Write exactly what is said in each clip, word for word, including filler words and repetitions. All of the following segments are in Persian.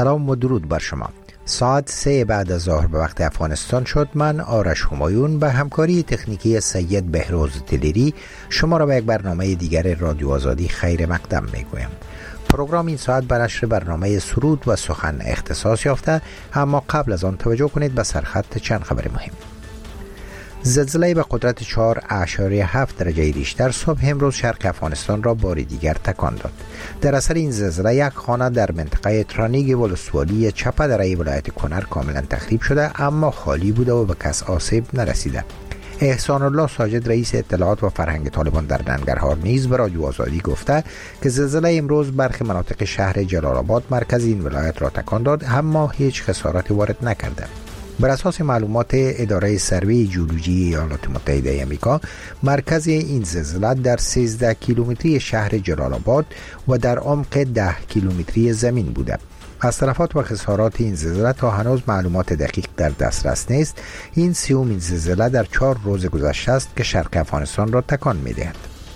سلام و درود بر شما. ساعت سه بعد از ظهر به وقت افغانستان شد. من آرش همایون به همکاری تکنیکی سید بهروز دلیری شما را به یک برنامه دیگر رادیو آزادی خیر مقدم میگویم. پروگرام این ساعت به نشر برنامه سرود و سخن اختصاص یافته، اما قبل از آن توجه کنید به سرخط چند خبر مهم. زلزله به قدرت چهار اعشاریه هفت درجه ریشتر صبح امروز شرق افغانستان را بار دیگر تکان داد. در اثر این زلزله یک خانه در منطقه ترانیگ ولسوالی چپه در ولایت کنر کاملا تخریب شده، اما خالی بوده و به کس آسیب نرسیده. احسان الله ساجد رئیس اطلاعات و فرهنگ طالبان در ننگرهار نیز به رادیو آزادی گفته که زلزله امروز برخی مناطق شهر جلال آباد مرکز این ولایت را تکان داد، اما هیچ خسارتی وارد نکرده. بر اساس معلومات اداره سروی جیولوژی ایالات متحده آمریکا، مرکز این زلزله در سیزده کیلومتری شهر جلال آباد و در عمق ده کیلومتری زمین بوده. از تلفات و خسارات این زلزله تا هنوز معلومات دقیق در دسترس نیست. این سیومین زلزله در چهار روز گذشته است که شرق افغانستان را تکان می‌دهد.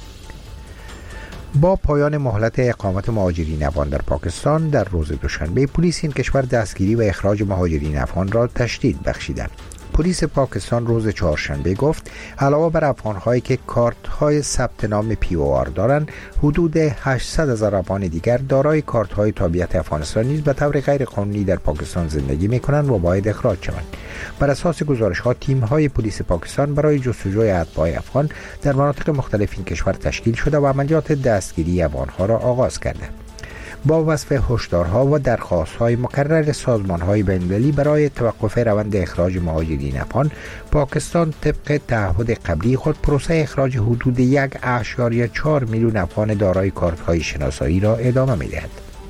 با پایان مهلت اقامت مهاجرین افغان در پاکستان در روز دوشنبه، پلیس این کشور دستگیری و اخراج مهاجرین افغان را تشدید بخشیده. پلیس پاکستان روز چهارشنبه گفت علاوه بر افغان‌هایی که کارت‌های ثبت نام پی او آر دارند، حدود هشتصد هزار افغان دیگر دارای کارت‌های تابعیت افغانستان نیز به طور غیر قانونی در پاکستان زندگی می‌کنند و باید اخراج شوند. بر اساس گزارش‌ها، تیم‌های پلیس پاکستان برای جستجوی اتباع افغان در مناطق مختلف این کشور تشکیل شده و عملیات دستگیری افغان‌ها را آغاز کرده. با وصف هشدارها و درخواست‌های مکرر سازمان‌های بین‌المللی برای توقف روند اخراج مهاجرین افغان، پاکستان طبق تعهد قبلی خود پروسه اخراج حدود یک اعشاریه چهار میلیون افغان دارای کارت‌های شناسایی را ادامه می‌دهد.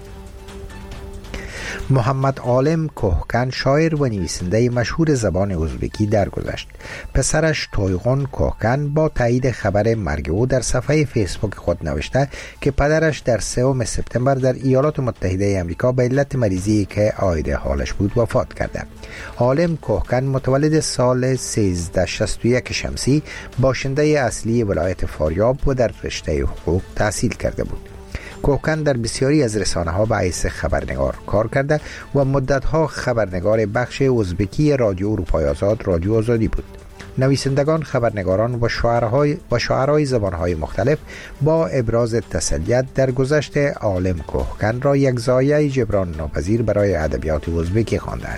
محمد عالم کوهکن، شاعر و نویسنده مشهور زبان ازبکی درگذشت. پسرش تویغون کوهکن با تایید خبر مرگ او در صفحه فیسبوک خود نوشته که پدرش در سوم سپتامبر در ایالات متحده آمریکا به علت مریضی که عاید حالش بود وفات کرده. عالم کوهکن متولد سال سیزده شصت و یک شمسی، باشنده اصلی ولایت فاریاب و در رشته حقوق تحصیل کرده بود. کوهکن در بسیاری از رسانه‌ها به حیث خبرنگار کار کرده و مدت‌ها خبرنگار بخش ازبکی رادیو اروپای آزاد رادیو آزادی بود. نویسندگان، خبرنگاران و شاعرهای و شاعرای زبان‌های مختلف با ابراز تسلیت در گذشت عالم کوهکن را یک زایه جبران ناپذیر برای ادبیات ازبکی خواندند.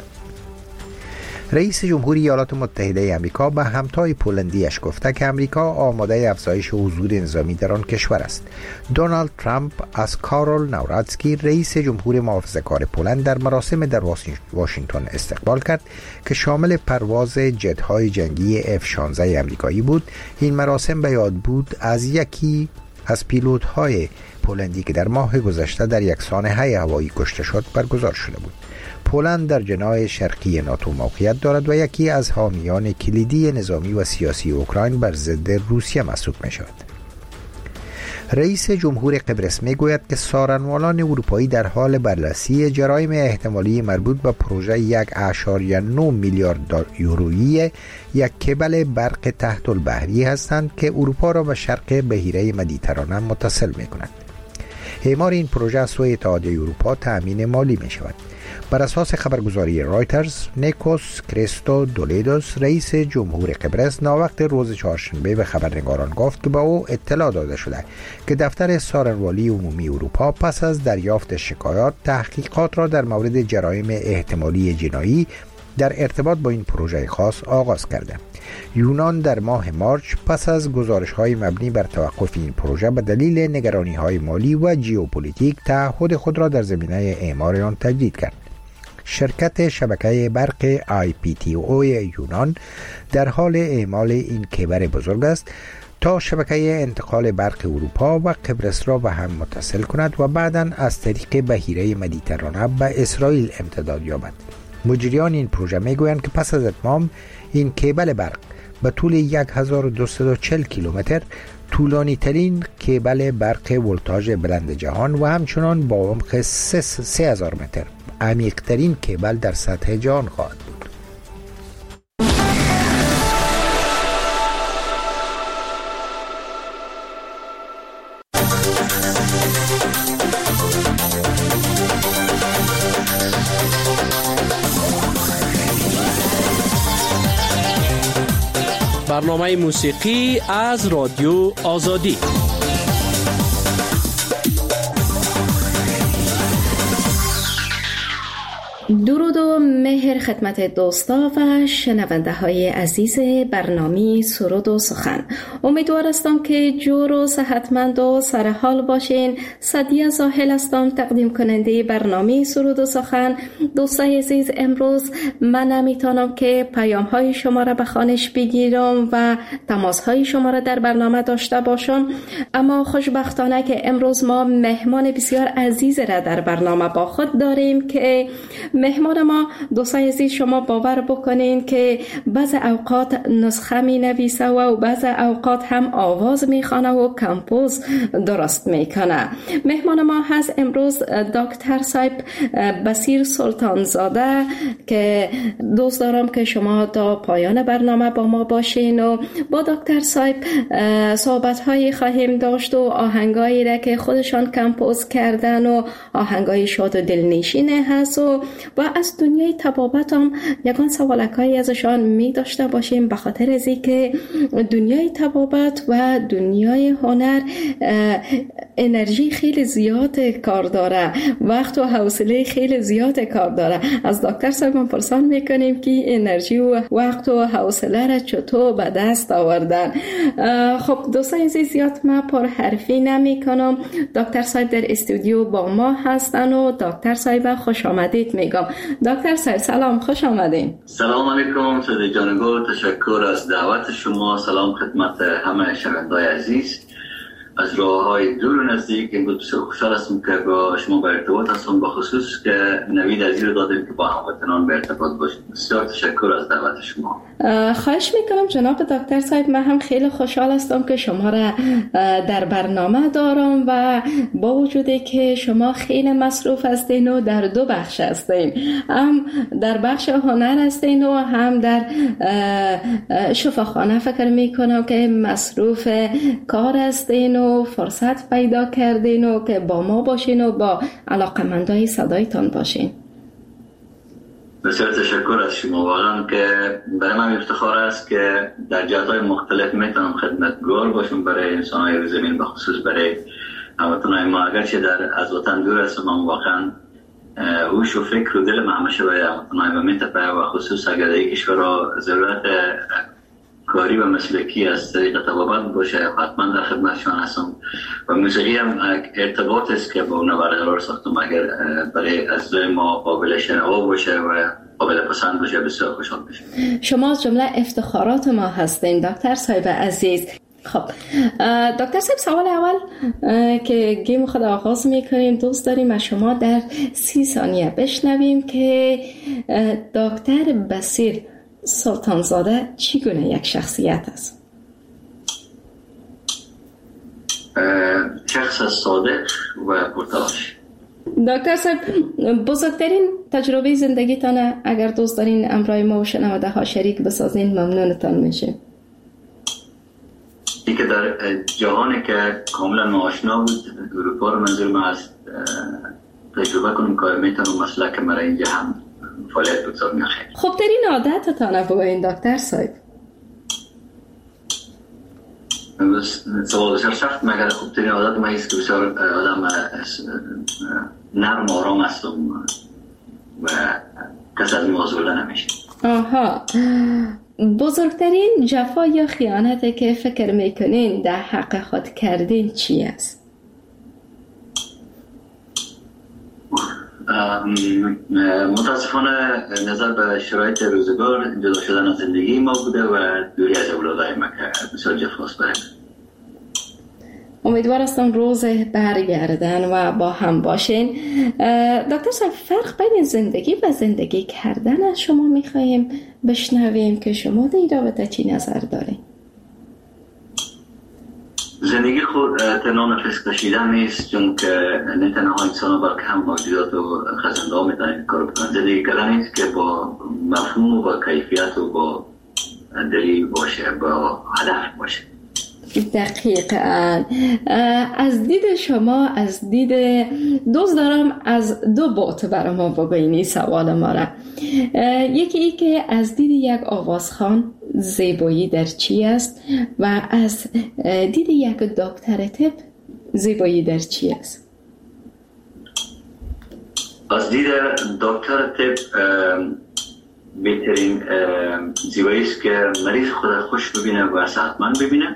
رئیس جمهوری ایالات متحده آمریکا به همتای پولندیش گفته که آمریکا آماده افزایش حضور نظامی در آن کشور است. دونالد ترامپ از کارول ناوراتسکی، رئیس جمهور محافظه‌کار پولند، در مراسم در واشنگتن استقبال کرد که شامل پرواز جت‌های جنگی اف شانزده آمریکایی بود. این مراسم به یاد بود از یکی از پیلوت‌های پولندی که در ماه گذشته در یک سانحه هوایی کشته شد برگزار شده بود. پولند در جناح شرقی ناتو موقعیت دارد و یکی از حامیان کلیدی نظامی و سیاسی اوکراین بر ضد روسیه محسوب می شود. رئیس جمهور قبرس می گوید که سارنوالان اروپایی در حال بررسی جرایم احتمالی مربوط به پروژه یک اعشاریه نه میلیارد یورویی یک کبل برق تحت البحری هستند که اروپا را به شرق بحیره مدیترانه متصل می کند. اعمار این پروژه از سوی اتحادیه اروپا تأمین مالی می شود. بر اساس خبرگزاری رایترز، نیکوس کریستو دولیدوس، رئیس جمهور قبرس، ناوقت روز چهارشنبه به خبرنگاران گفت که به او اطلاع داده شده که دفتر سارنوالی عمومی اروپا پس از دریافت شکایات تحقیقات را در مورد جرایم احتمالی جنایی در ارتباط با این پروژه خاص آغاز کرده. یونان در ماه مارچ پس از گزارش‌های مبنی بر توقف این پروژه به دلیل نگرانی‌های مالی و ژئوپلیتیک تعهد خود را در زمینه اعمار آن تجدید کرد. شرکت شبکه برق آی پی تی او یونان در حال اعمال این کبر بزرگ است تا شبکه انتقال برق اروپا و قبرس را به هم متصل کند و بعداً از طریق بحیره مدیترانه به اسرائیل امتداد یابد. مجریان این پروژه میگویند که پس از اتمام این کیبل برق به طول هزار و دویست و چهل کیلومتر طولانی ترین کیبل برق ولتاژ بلند جهان و همچنان با عمق سه هزار متر عمیق ترین کیبل در سطح جهان خواهد بود. برنامه موسیقی از رادیو آزادی. درود و مهر خدمت دوستا و شنونده های عزیز برنامه سرود و سخن. امیدوار هستم که جور و صحتمند و سرحال باشین. سعدیه زاهل هستم، تقدیم کننده برنامه سرود و سخن. دوستای عزیز، امروز من نمیتونم که پیام های شما را به خوانش بگیرم و تماس های شما را در برنامه داشته باشم، اما خوشبختانه که امروز ما مهمان بسیار عزیز را در برنامه با خود داریم که مهمان ما دوستای عزیز شما باور بکنین که بعض اوقات نسخه می نویسه و بعض اوقات هم آواز می خوانه و کمپوز درست می کنه. مهمان ما هست امروز دکتر صاحب بصیر سلطان زاده که دوست دارم که شما تا پایان برنامه با ما باشین و با دکتر صاحب صحبت هایی خواهیم داشت و آهنگایی را که خودشان کمپوز کردن و آهنگای شاد و دلنشینه هست و و از دنیای طبابت هم یکان سوالکایی ازشان می داشته باشیم، به خاطر از که دنیای طبابت و دنیای هنر انرژی خیلی زیاد کار داره، وقت و حوصله خیلی زیاد کار داره. از دکتر صاحب پرسان میکنیم که انرژی و وقت و حوصله را چطور به دست آوردن. خب دوستان عزیز، زیاد ما پر حرفی نمی کنم. دکتر صاحب در استودیو با ما هستن و دکتر صاحب خوش آمدید میگم. دکتر صاحب سلام، خوش آمدین. سلام علیکم سید جانگو، تشکر از دعوت شما. سلام خدمت همه شنوندگان عزیز از راه‌های دور و نزدیک. امروز بسیار خوشحال هستم که با شما به ارتباط هستم، به خصوص که نوید عزیز رو دادیم که با هموطنان به ارتباط باشیم. بسیار تشکر از دعوت شما. خواهش میکنم جناب دکتر صاحب، من هم خیلی خوشحال هستم که شما را در برنامه دارم و با وجودی که شما خیلی مصروف هستین و در دو بخش هستین، هم در بخش هنر هستین و هم در شفاخانه. فکر میکنم که مصروف کار هستین و فرصت پیدا کردین و که با ما باشین و با علاقمندای صدایتان باشین. بسیار تشکر از شما. واقعا که برای من افتخار است که در جهات‌های مختلف میتونم خدمتگزار باشم برای انسان‌های روی زمین، به خصوص برای هموطنان ما. اگرچه در از وطن دور هستم، اما واقعا هوش و فکر و دل من همیشه برای هموطنان ما میتپه و خصوص اگر در کشور ضرورت کاری و مسلکی از طریق طبابت باشه، حتما در خدمتشان هستم. و موسیقی هم ارتباط است که با اون برقرار ساختم. اگر برای عزیزای ما قابل شنوا باشه و قابل پسند باشه، بسیار خوشحال میشم. شما از جمله افتخارات ما هستین دکتر صاحب عزیز. خب دکتر صاحب، سوال اول که گیم خود آغاز میکنیم، دوست داریم از شما در سی ثانیه بشنویم که دکتر بصیر سلطان زاده چگونه یک شخصیت است؟ شخص صادق و پرتلاش. دکتر صاحب، بزرگترین تجربه زندگیتان اگر دوست دارین امرای ما و شنونده ها شریک بسازین ممنونتان میشه. این که در جهانی که کاملا ناآشنا بود، اروپا رو منظور ما از تجربه کنیم که میتونم مسلک مرا اینجا هم فعالیت بگذار نخیر. خب ترین عادتتان بگوین دکتر صاحب. سوال بسیار سخت، مگر خوب ترین عادت ما ایست که بسیار آدم نرم آرام هستم و کس از موضوع نمیشه. آها، بزرگترین جفا یا خیانتی که فکر میکنین در حق خود کردین چی است؟ متاسفانه نظر به شرایط روزگار جدا شدن از زندگی ما بوده و دوری از اولادای ما که بسیار جفاست برای من. امیدوار هستم روز برگردن و با هم باشین. دکتر صاحب، فرق بین زندگی و زندگی کردن از شما میخواییم بشنویم که شما در این رابطه چی نظر دارین؟ زندگی خود تنها نفس کشیدن نیست، چون که نه تنها انسان بلکه هم موجودات و خزنده ها میتونن کار بکنن. زندگی کردن نیست که با مفهوم و با کیفیت و با دلیل باشه، با هدف باشه. دقیقاً. از دید شما، از دید دوست دارم از دو بوت برای ما بگوینی سوال ما را. یکی ای که از دید یک آوازخوان زیبایی در چی است و از دید یک دکتر طب زیبایی در چی است؟ از دید دکتر طب بهترین زیبایی است که مریض خود خوش ببینه و صحتمند ببینه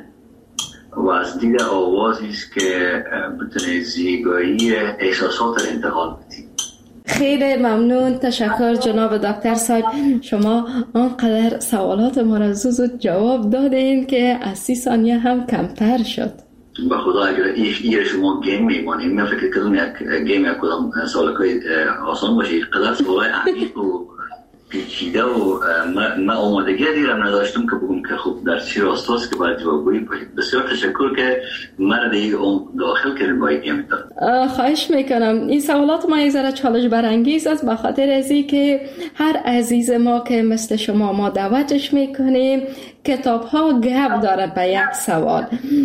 و از دید آوازی است که بتونه زیبایی احساسات را انتقال بده. خیلی ممنون، تشکر جناب دکتر صاحب. شما آنقدر سوالات ما را زود جواب دادین که از سی ثانیه هم کمتر شد. با خدا اگر ایش شما گیم میمانیم، من فکر کردم یک گیم یک کدام سوالکای آسان باشه، قدر سوالای عمیق و پیچیده و من آمادگی دیرم نداشتم که بگم که خوب در چی راستاست که باید جوابگویی باشید. بسیار تشکر که مرا دیگه داخل کردین با این گیم. خواهش میکنم. این سوالات ما یک ذره چالش برانگیز است به خاطر ازی که هر عزیز ما که مثل شما ما دعوتش میکنیم کتاب ها گپ دارد به یک سوال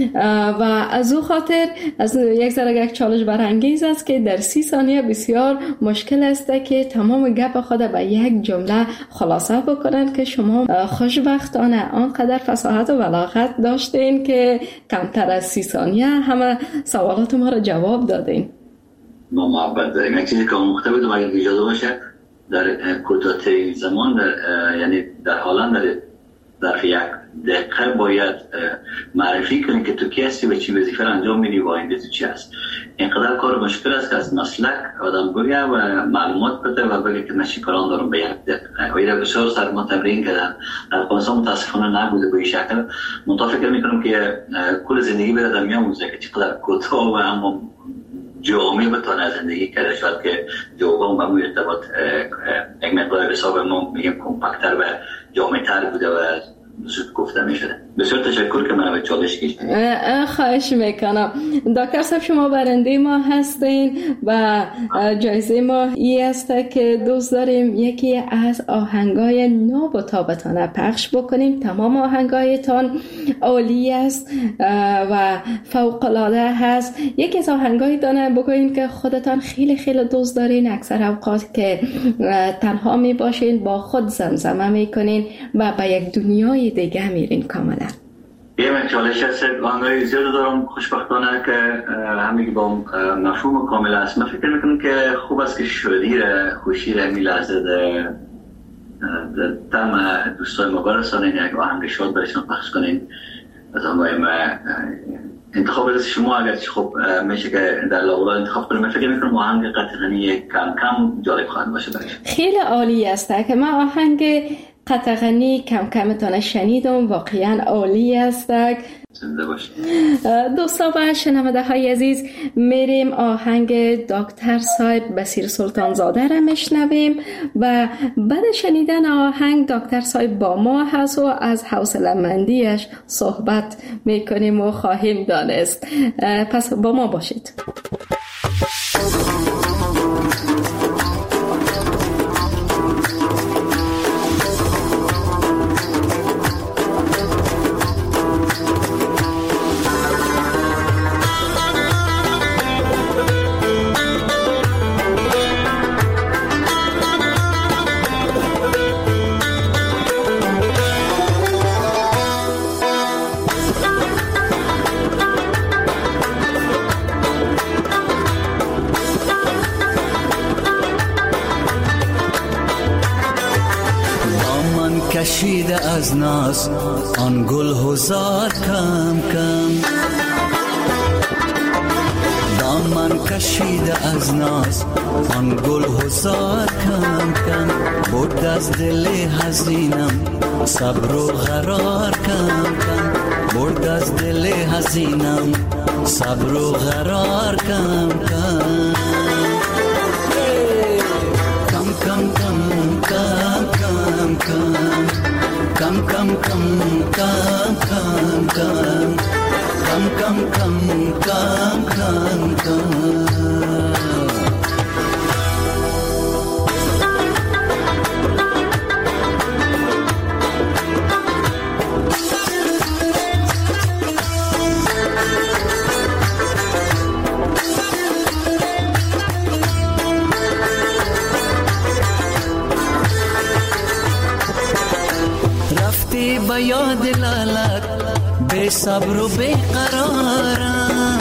و از او خاطر از یک ذره یک چالش برانگیز است که در سی ثانیه بسیار مشکل است که تمام گپ خود به یک جمله خلاصه بکنن که شما خوشبختانه آنقدر فصاحت و بلاغت داشتین که کمتر از سی ثانیه همه سوالات ما را جواب دادین. ما محبت داریم. یک چیزی که مختلف دارم اگر اجازه باشه در کوتاه‌ترین زمان در یعنی در حالا در در یک دقیقه باید معرفی کنی که تو کی هستی و چی وظیفه را انجام میدی و آینده تو چی هست. اینقدر کار مشکل است که از مسلک آدم بگه و معلومات بده و بگه که من چی کاران دارم به یک دقیقه. و اینا بسیار سر ما تمرین کردن. در افغانستان متاسفانه نبوده به این شکل. من فکر میکنم که کل زندگی بره در میاموزه که چقدر کوتاه و اما جامعه بتونه زندگی کرده. شاید که جوابم با موی ارتباط یک مقدار حساب ما میگیم کمپکتر و جامع‌تر بوده و زود گفته میشده. بسیار تشکر که من به چالش کشیدین. خواهش میکنم. دکتر صاحب شما برنده ما هستین و جایزه ما ای است که دوست داریم یکی از آهنگای ناب و تابتانه پخش بکنیم. تمام آهنگایتان عالی است و فوق العاده هست. یکی از آهنگای دانه بگوین که خودتان خیلی خیلی دوست دارین، اکثر اوقات که تنها می باشین با خود زمزمه میکنین و به یک دنیای دیگه میرین کاملا. یه چالش هست آنگاهی زیاد دارم خوشبختانه که همگی با مفهوم کامل است. من فکر میکنم که خوب است که شادی را خوشی را می لحظه در تم دوستای ما برسانین، یک آهنگ شاد برشان پخش کنین. از آنگاهی ما انتخاب از شما اگر چی خوب میشه که در لاولا انتخاب کنیم. من فکر میکنم آهنگ قطغنی کم کم جالب خواهد باشه برش. خیلی عالی است که من آهنگ قطغنی کم کمتان شنیدم، واقعا عالی است. دوستان و شنونده های عزیز، میریم آهنگ دکتر صاحب بصیر سلطان زاده را میشنویم و بعد شنیدن آهنگ دکتر صاحب با ما هست و از حوصله مندیش صحبت میکنیم و خواهیم دانست. پس با ما باشید. کشیده از ناز آن گل هزار کم کم، دامن کشیده از ناز آن گل هزار کم کم، برد از دل حزینم صبر و قرار کم کم، برد از دل حزینم صبر و قرار کم کم کم کم کم کم کم کم Come, come, come, come, come, come, come, come, come, come, come, come. به یاد لالت بے صبر و بے قرارم،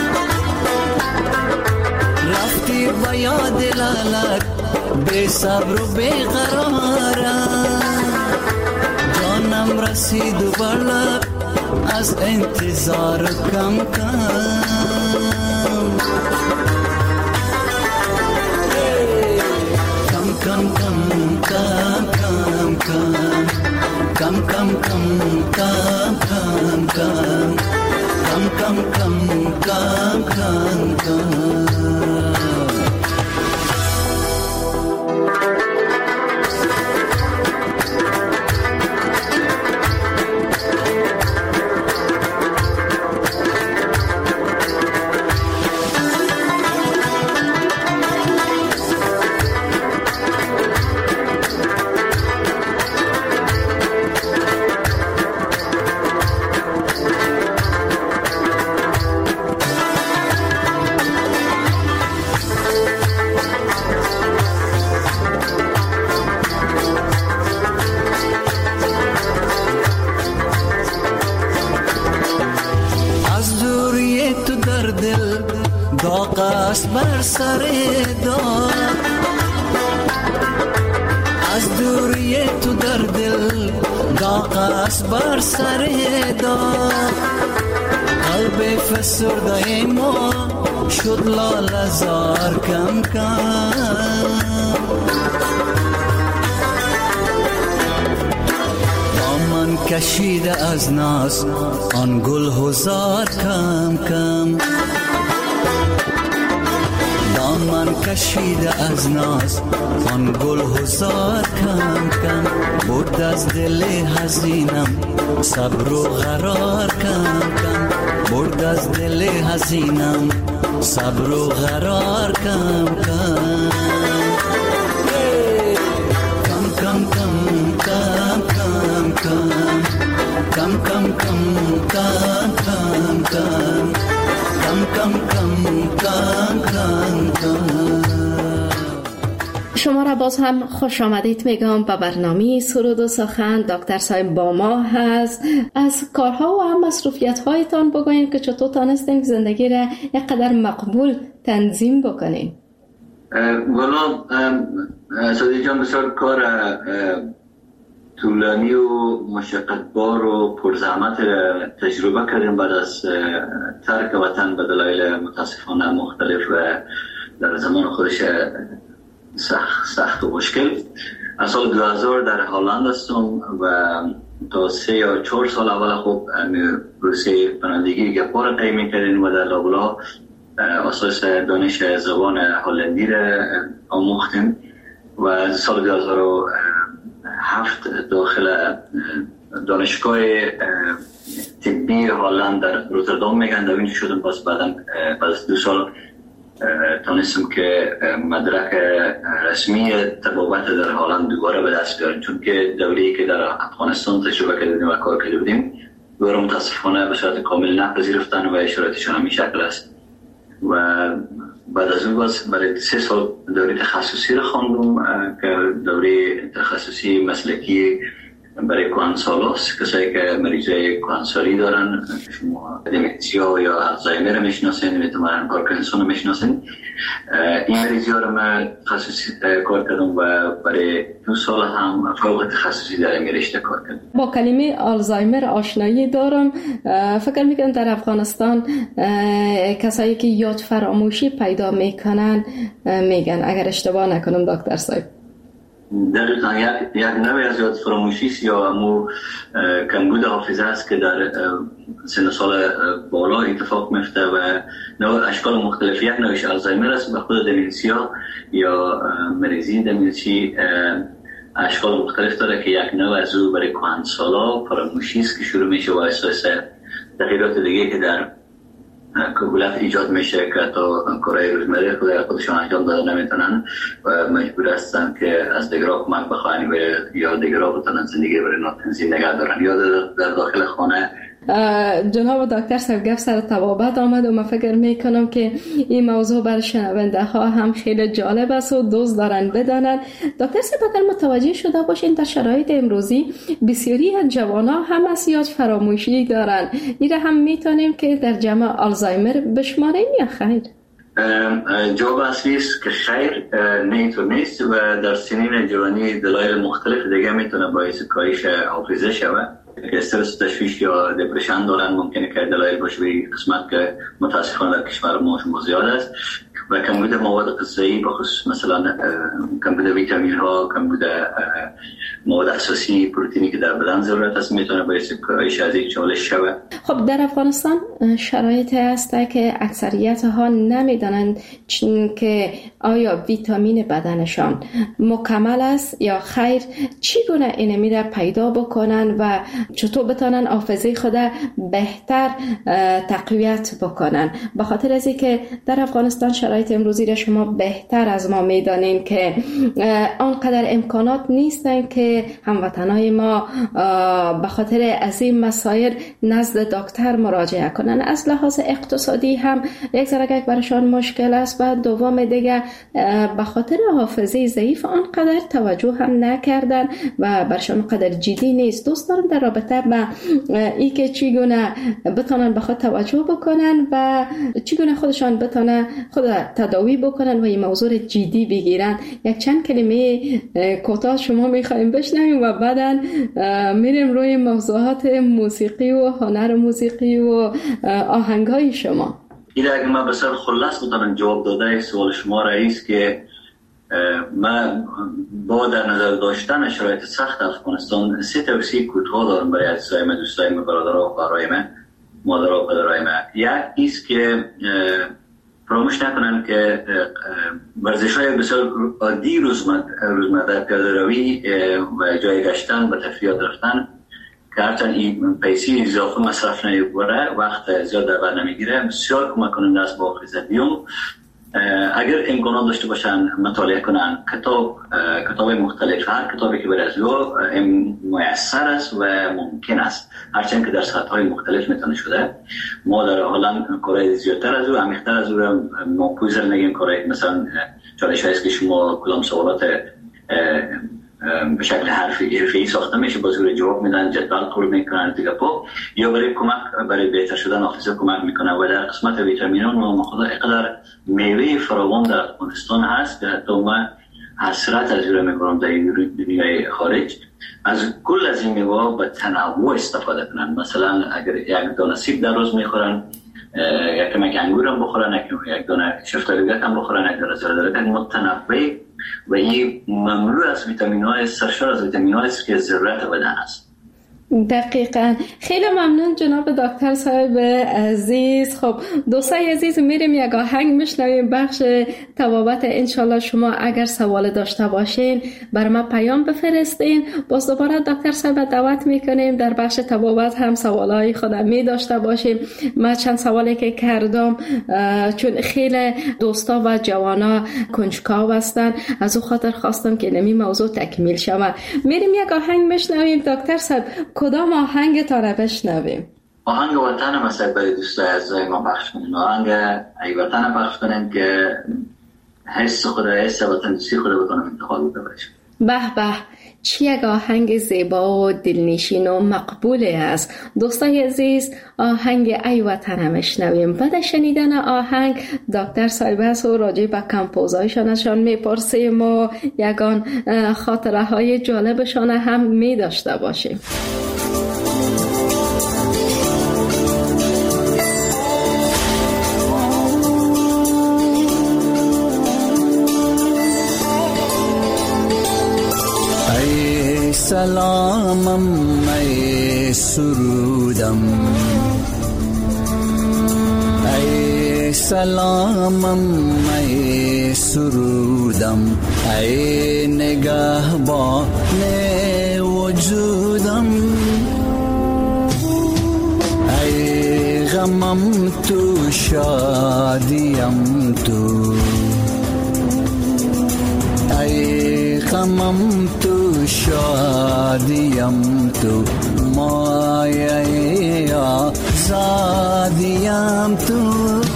رفتی به یاد لالت بے صبر و بے قرارم، جانم رسید و بلب از انتظار کم کم، کم کم کم کم کم کم کم کم کم کم کم کم کم کم کم. بر سر دار از دوری تو در دل داغ است بر سر دار، قلب فسرده ما شد لاله زار کم کم، دامن کشیده از ناز آن گل هزار کم کم، من کشیده از ناز آن گل هزار کم کم، برد از دل حزینم صبر و قرار کم کم، برد از دل حزینم صبر و قرار کم کم، کم کم کم کم کم کم کم کم کم کم کم کم کم کم کم کم کم. شما را باز هم خوش آمدید میگم به برنامه سرود و سخن. دکتر صاحب با ما هست. از کارها و هم مصروفیت هایتان بگوین که چطور تانستین زندگی را یک قدر مقبول تنظیم بکنین. والا صدیق جان بسیار کار طولانی و مشقتبار و پرزحمت تجربه کردیم بعد از ترک وطن به دلایل متاسفانه مختلف و در زمان خودش سخت, سخت و مشکل. از سال دو هزار در هلند هستم و تا سه یا چهار سال اول خوب پروسه پناهندگی گپا را طی می‌کردیم و در لابلا اساس دانش زبان هلندی را آموختیم و سال دو هزار و هفت داخل دانشگاه طبی هلند در روتردام میگن دوین شدم. باز بعدم بعد از دو سال تانستم که مدرک رسمی طبابت در هلند دوباره به دست بیارم، چون که دوره‌ای که در افغانستان تجربه کرده بودیم و کار کرده بودیم دوباره متاسفانه به صورت کامل نپذیرفتن و شرایطشان همین شکل است. و بعد از اون باز برای سه سال دوره تخصصی را خواندم که دوره تخصصی مسلکی برای کوهنسالاست، کسایی که مریضای کوهنسالی دارن، شما دمنسیا یا الزایمر میشناسین، میتونن پارکینسون میشناسین. این مریضی ها رو من تخصصی کار کردم و برای دو سال هم فوق تخصصی در این رشته کار کردم. با کلمه آلزایمر آشنایی دارم. فکر میکنم در افغانستان کسایی که یاد فراموشی پیدا میکنن میگن، اگر اشتباه نکنم دکتر صاحب. دقیقا یک, یک نوع از یاد فراموشی یا همو کمبود حافظه است که در سن سال بالا اتفاق میفته و نوع اشکال مختلف. یک نوعش آلزایمر است به خود دمنسیا یا مریضی دمنسی اشکال مختلف داره که یک نوع از او برای کهنسالا فراموشی است که شروع میشه و اساس تغییرات دیگه که در کهولت ایجاد میشه که تا کارهای روزمره خودشان انجام داده نمیتونن و مجبور هستن که از دیگرها کمک بخواهن و یا دیگرها بتونن زندگی برای تنظیم نگه دارن یا در داخل خانه جناب دکتر صاحب گفت سر طبابت آمد و من فکر میکنم که این موضوع برای شنونده ها هم خیلی جالب است و دوست دارن بدانند. دکتر صاحب اگر متوجه شده باشین در شرایط امروزی بسیاری از جوانان هم حساسیت فراموشی دارن، این را هم میتونیم که در جمع آلزایمر بشماریم یا خیر؟ جواب اصلی است که خیر، نه اینطور نیست و در سنین جوانی دلایل مختلف دیگه میتونه باعث کاهش حافظه شود. استرس، تشویش یا دپرشن دارن، ممکنه که دلایل باشه به قسمت که متاسفانه در کشور ما شما زیاد است و کمبود مواد غذایی بخصوص مثلا کمبود ویتامین ها، کمبود مواد اساسی پروتئینی که در بدن ضرورت است میتونه باعث کاهش از این چالش شود. خب در افغانستان شرایطی هست که اکثریت ها نمیدانند که آیا ویتامین بدنشان مکمل است یا خیر، چگونه این میره پیدا بکنن و چطور بتونن حافظه خود بهتر تقویت بکنن. به خاطر از اینکه در افغانستان شرایط امروزی را شما بهتر از ما میدانین که آنقدر امکانات نیستن که هموطنای ما به خاطر از این مسائل نزد دکتر مراجعه کنن. از لحاظ اقتصادی هم یک ذره برایشان مشکل است و دوم دیگه به خاطر حافظه ضعیف آنقدر توجه هم نکردن و برشان قدر جدی نیست. دوست دارم در رابطه با ای که چگونه بتونن به خود توجه بکنن و چگونه خودشان بتونن خود تداوی بکنن و این موضوع جدی بگیرن. یک چند کلمه کوتاه شما میخوایم بشنویم و بعدن میریم روی موضوعات موسیقی و هنر موسیقی و آهنگای شما. این اگه من بسر خلاص بتونم جواب داده سوال شما رئیس که من با در نظر داشتن شرایط سخت افغانستان سه توصیه کوتاه دارم برای عزیزای من، دوستای من، برادرها و خواهرای من، مادرها و پدرهای من. یک ایست که فراموش نکنن که ورزش‌های بسیار عادی روزمره، پیاده روی و جای گشتن و تفریحات رفتن که هرچند این پیسی اضافه مصرف نمی‌بره، وقت زیاد در بر نمیگیره، بسیار کمک کننده است با حافظه. دیوم اگر امکانات داشته باشن مطالعه کنن کتاب کتاب مختلف، هر کتابی که برای از او میسر است و ممکن است، هرچند که در سطح‌های مختلف میتونه شده. ما در هلند کارهای زیادتر از او، عمیق‌تر از او را ناپویزر نگیم. کارهای مثلا چالش هست که شما کدام سوالات به شکل حرفی حرفی ساخته میشه با زور جواب میدن، جدول پر میکنن دیگه پا یا برای کمک برای بهتر شدن حافظه کمک میکنه. و در قسمت ویتامین‌ها ما خدا اینقدر میوه فراوان در افغانستان هست که حتی من حسرت از اون میکنم در این دنیای خارج از کل از این میوه به تنوع استفاده کنن. مثلا اگر یک دانه سیب در روز میخورن، یک کمک انگور هم بخورن، یک دانه شفتالو هم بخورن، یک دانه زردالو هم متنوع و این مملو از ویتامین های، سرشار از ویتامین های است که ضرورت بدن است. دقیقاً. خیلی ممنون جناب دکتر صاحب عزیز. خب دوستای عزیز میریم یک آهنگ میشنویم بخش طبابت. انشالله شما اگر سوال داشته باشین بر ما پیام بفرستین، باز دوباره دکتر صاحب دعوت میکنیم در بخش طبابت هم سوالای خودم می داشته باشیم. من چند سوالی که کردم چون خیلی دوستا و جوانا کنجکاو هستن، از او خاطر خواستم که نمی موضوع تکمیل شود. میریم یک آهنگ میشنویم. دکتر صاحب کدام آهنگ تا رو بشنویم؟ آهنگ وطن مثلا برای دوستای عزیزای ما پخش کنیم. آهنگ ای وطن پخش کنیم که حس خود، حس وطن‌دوستی خود بتونم انتخاب بکنیم. به به، چه یک آهنگ زیبا و دلنشین و مقبولی است. دوستای عزیز آهنگ ای وطن میشنویم. بعد شنیدن آهنگ دکتر صاحب است و راجع به کمپوزایشان ازشان میپرسیم و یگان خاطره های جالبشان هم می داشته باشیم. سلامم ای سرودم، ای سلامم ای سرودم، ای نگهبان وجودم، ای غمم تو شادیم تو، ای غمم تو شادیم تو مایه آزادیم تو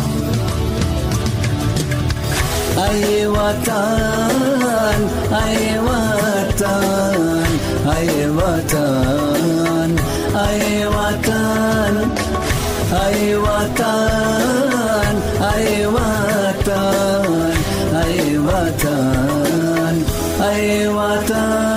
ای وطن ای وطن ای وطن ای وطن ای وطن ای وطن ای وطن ای وطن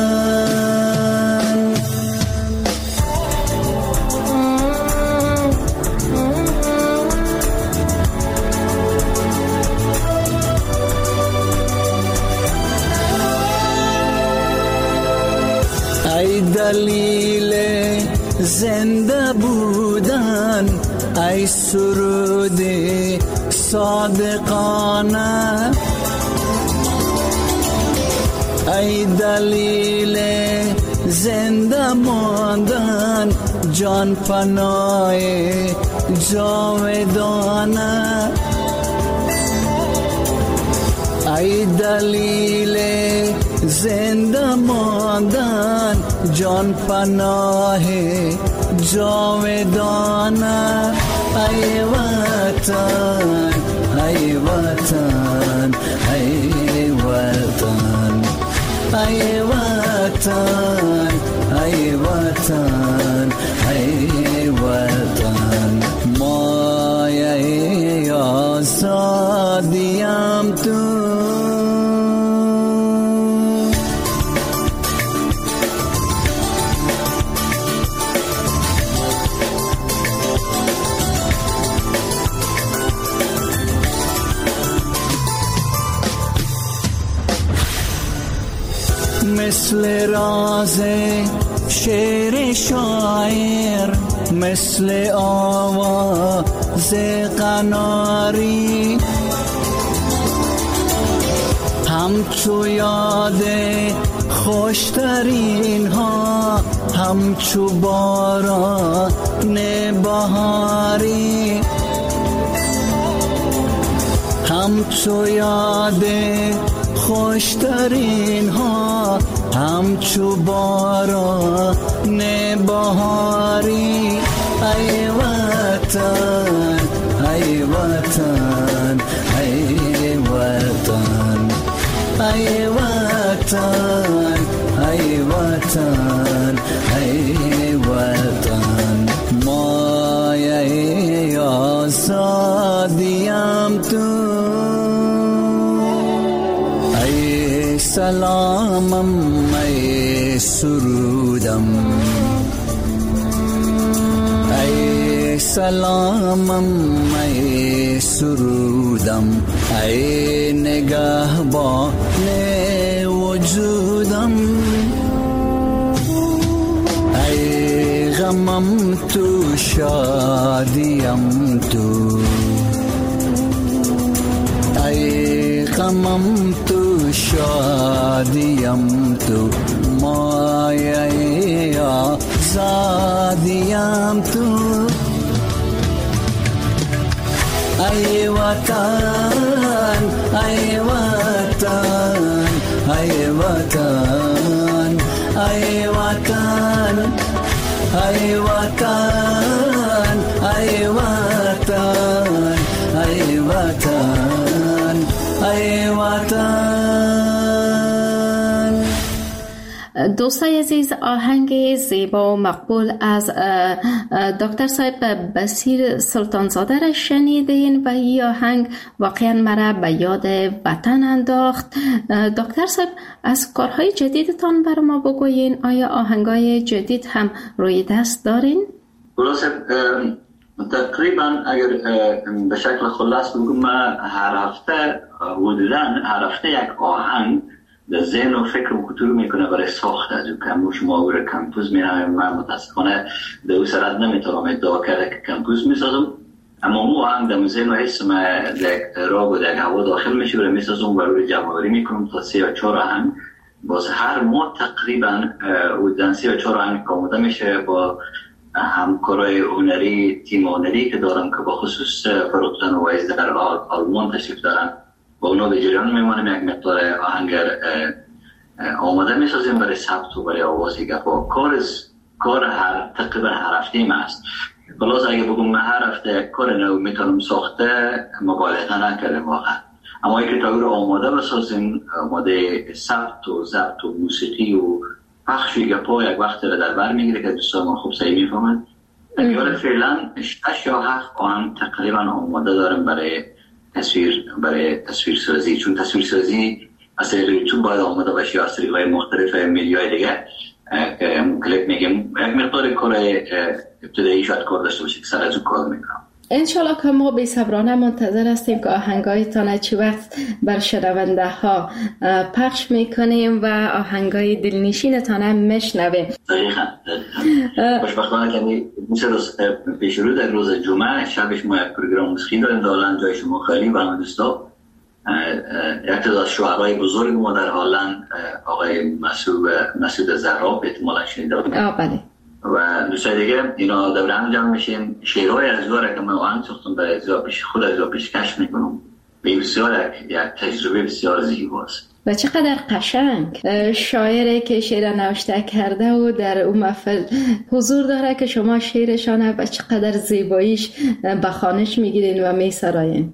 ای دلیل زنده بودن ای سرود صادقانه ای دلیل زنده ماندن جان پناه جاودانه ای دلیل زنده ماندن جان پناه جاودانه ای وطن ای وطن ای وطن ای وطن ای وطن ای وطن مایه آزادیم تو مثل راز شعر شاعر مثل آواز قناری همچو یاد خوشترین ها همچو باران بهاری همچو یاد خوشترین ها همچو باران بهاری ای وطن ای وطن ای وطن ای وطن ای وطن ای وطن مایه آزادیم تو ای سلامم ای سرودم ای سلامم ای سرودم ای نگهبان وجودم ای غمم تو شادیم تو ای غمم تو شادیم تو مایه آزادیم تو ای وطن ای وطن ای وطن ای وطن ای وطن ای وطن ای وطن ای وطن. دوستای عزیز، آهنگ زیبا و مقبول از دکتر صاحب بصیر سلطانزاده را شنیدین و این آهنگ واقعا مرا به یاد وطن انداخت. دکتر صاحب، از کارهای جدیدتان بر ما بگوین. آیا آهنگای جدید هم روی دست دارین؟ خلاصه تقریبا اگر به شکل خلاص بگم، من هر هفته حدوداً هر هفته یک آهنگ در ذهن و فکر و کتور میکنه برای ساخت از او کموش ما او را کمپوز میرم. من متاسفانه در او سرد نمیتونم ادعا کرده که کمپوز میسازم، اما مو آهنگ در ذهن و حس ما در راب و در هوا داخل میشه و میسازم و روی جمع‌آوری میکنم تا سی و چهار آهنگ. باز هر ماه تقریبا حدوداً سی و چهار آهنگ آماده میشه با همکارای هنری، تیم هنری که دارم که با خصوص فروختن و وایز در آلمان تشریف دارن، با اونا به جریان میمانم. یک مقدار آهنگ آماده میسازیم برای ثبت و برای آوازی گپا. کار کار هر تقریبا هر هفته ما است. خلاص اگه بگم من هر هفته کار نو میتونم ساخته مبالغه نکردم واقعا، اما اگه تا رو آماده بسازیم، آماده ثبت و ضبط و موسیقی و پخش گپا یک وقت رو در بر میگیره که دوستان ما خوب صحیح میفهمند. اگر فعلا شش یا هفت آهنگ تقریبا آماده دارم برای تصویر برای تصویر سازی، چون تصویر سازی از طریق یوتیوب باید آماده باشه یا از طریق مختلف میدیای دیگه که کلیپ میگم یک مقدار کار ابتدایی شاید کار داشته باشه که سر از اون کار میکنم. انشالله که ما بی صبرانه منتظر هستیم که آهنگایتان چی وقت بر شنونده ها پخش میکنیم و آهنگای دلنشینتان هم میشنویم. دقیقاً خوشبختانه که مثل روز پیش رو در روز جمعه شبش ما یک پروگرام موسیقی داریم در هلند، جای شما خالی و همه دوستا. یک تعداد از شاعرای بزرگ ما در هلند، آقای مسعود مسعود زراب احتمالاً شنیده بودید. آه بله. و دوستای دیگه اینا دور هم جمع میشیم، شعرهای از داره که من آهنگ ساختم برای اجرا پیش خود اجرا پیشکش میکنم. بسیار یک تجربه بسیار زیباست و چقدر قشنگ. شاعری که شعر نوشته کرده و در اون محفل حضور داره که شما شعرشانه و چقدر زیباییش بخوانش میگیرین و میسراین.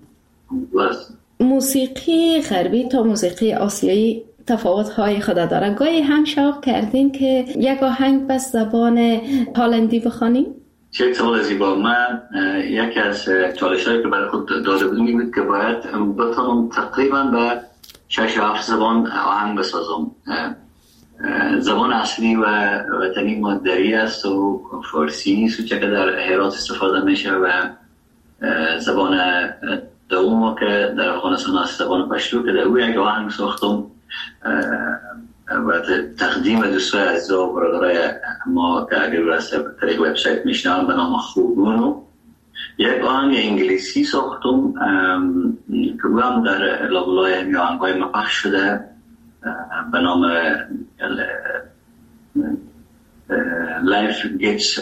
موسیقی غربی تا موسیقی آسیایی تفاوت‌های خود داره. گاهی هم شوق کردین که یک آهنگ بس زبان هلندی بخوانیم؟ چه سوال زیبا. من یکی از چالش‌هایی که برای خود داده بودم این بود که باید بتونم تقریباً به شش هفت زبان آهنگ بسازم. زبان اصلی و وطنی ما دری است و فارسی نیست و چه که در هرات استفاده میشه و زبان دوم که در افغانستان است زبان پشتو که در او یک آهنگ ساختم و تقدیم دوستای عزیز و برادرای ما که اگر برسته طریق وبسایت میشنم به نام خوبونو یک آهنگ انگلیسی ساختم که او هم در لابلای همی آهنگای ما پخش شده به نام Life Gets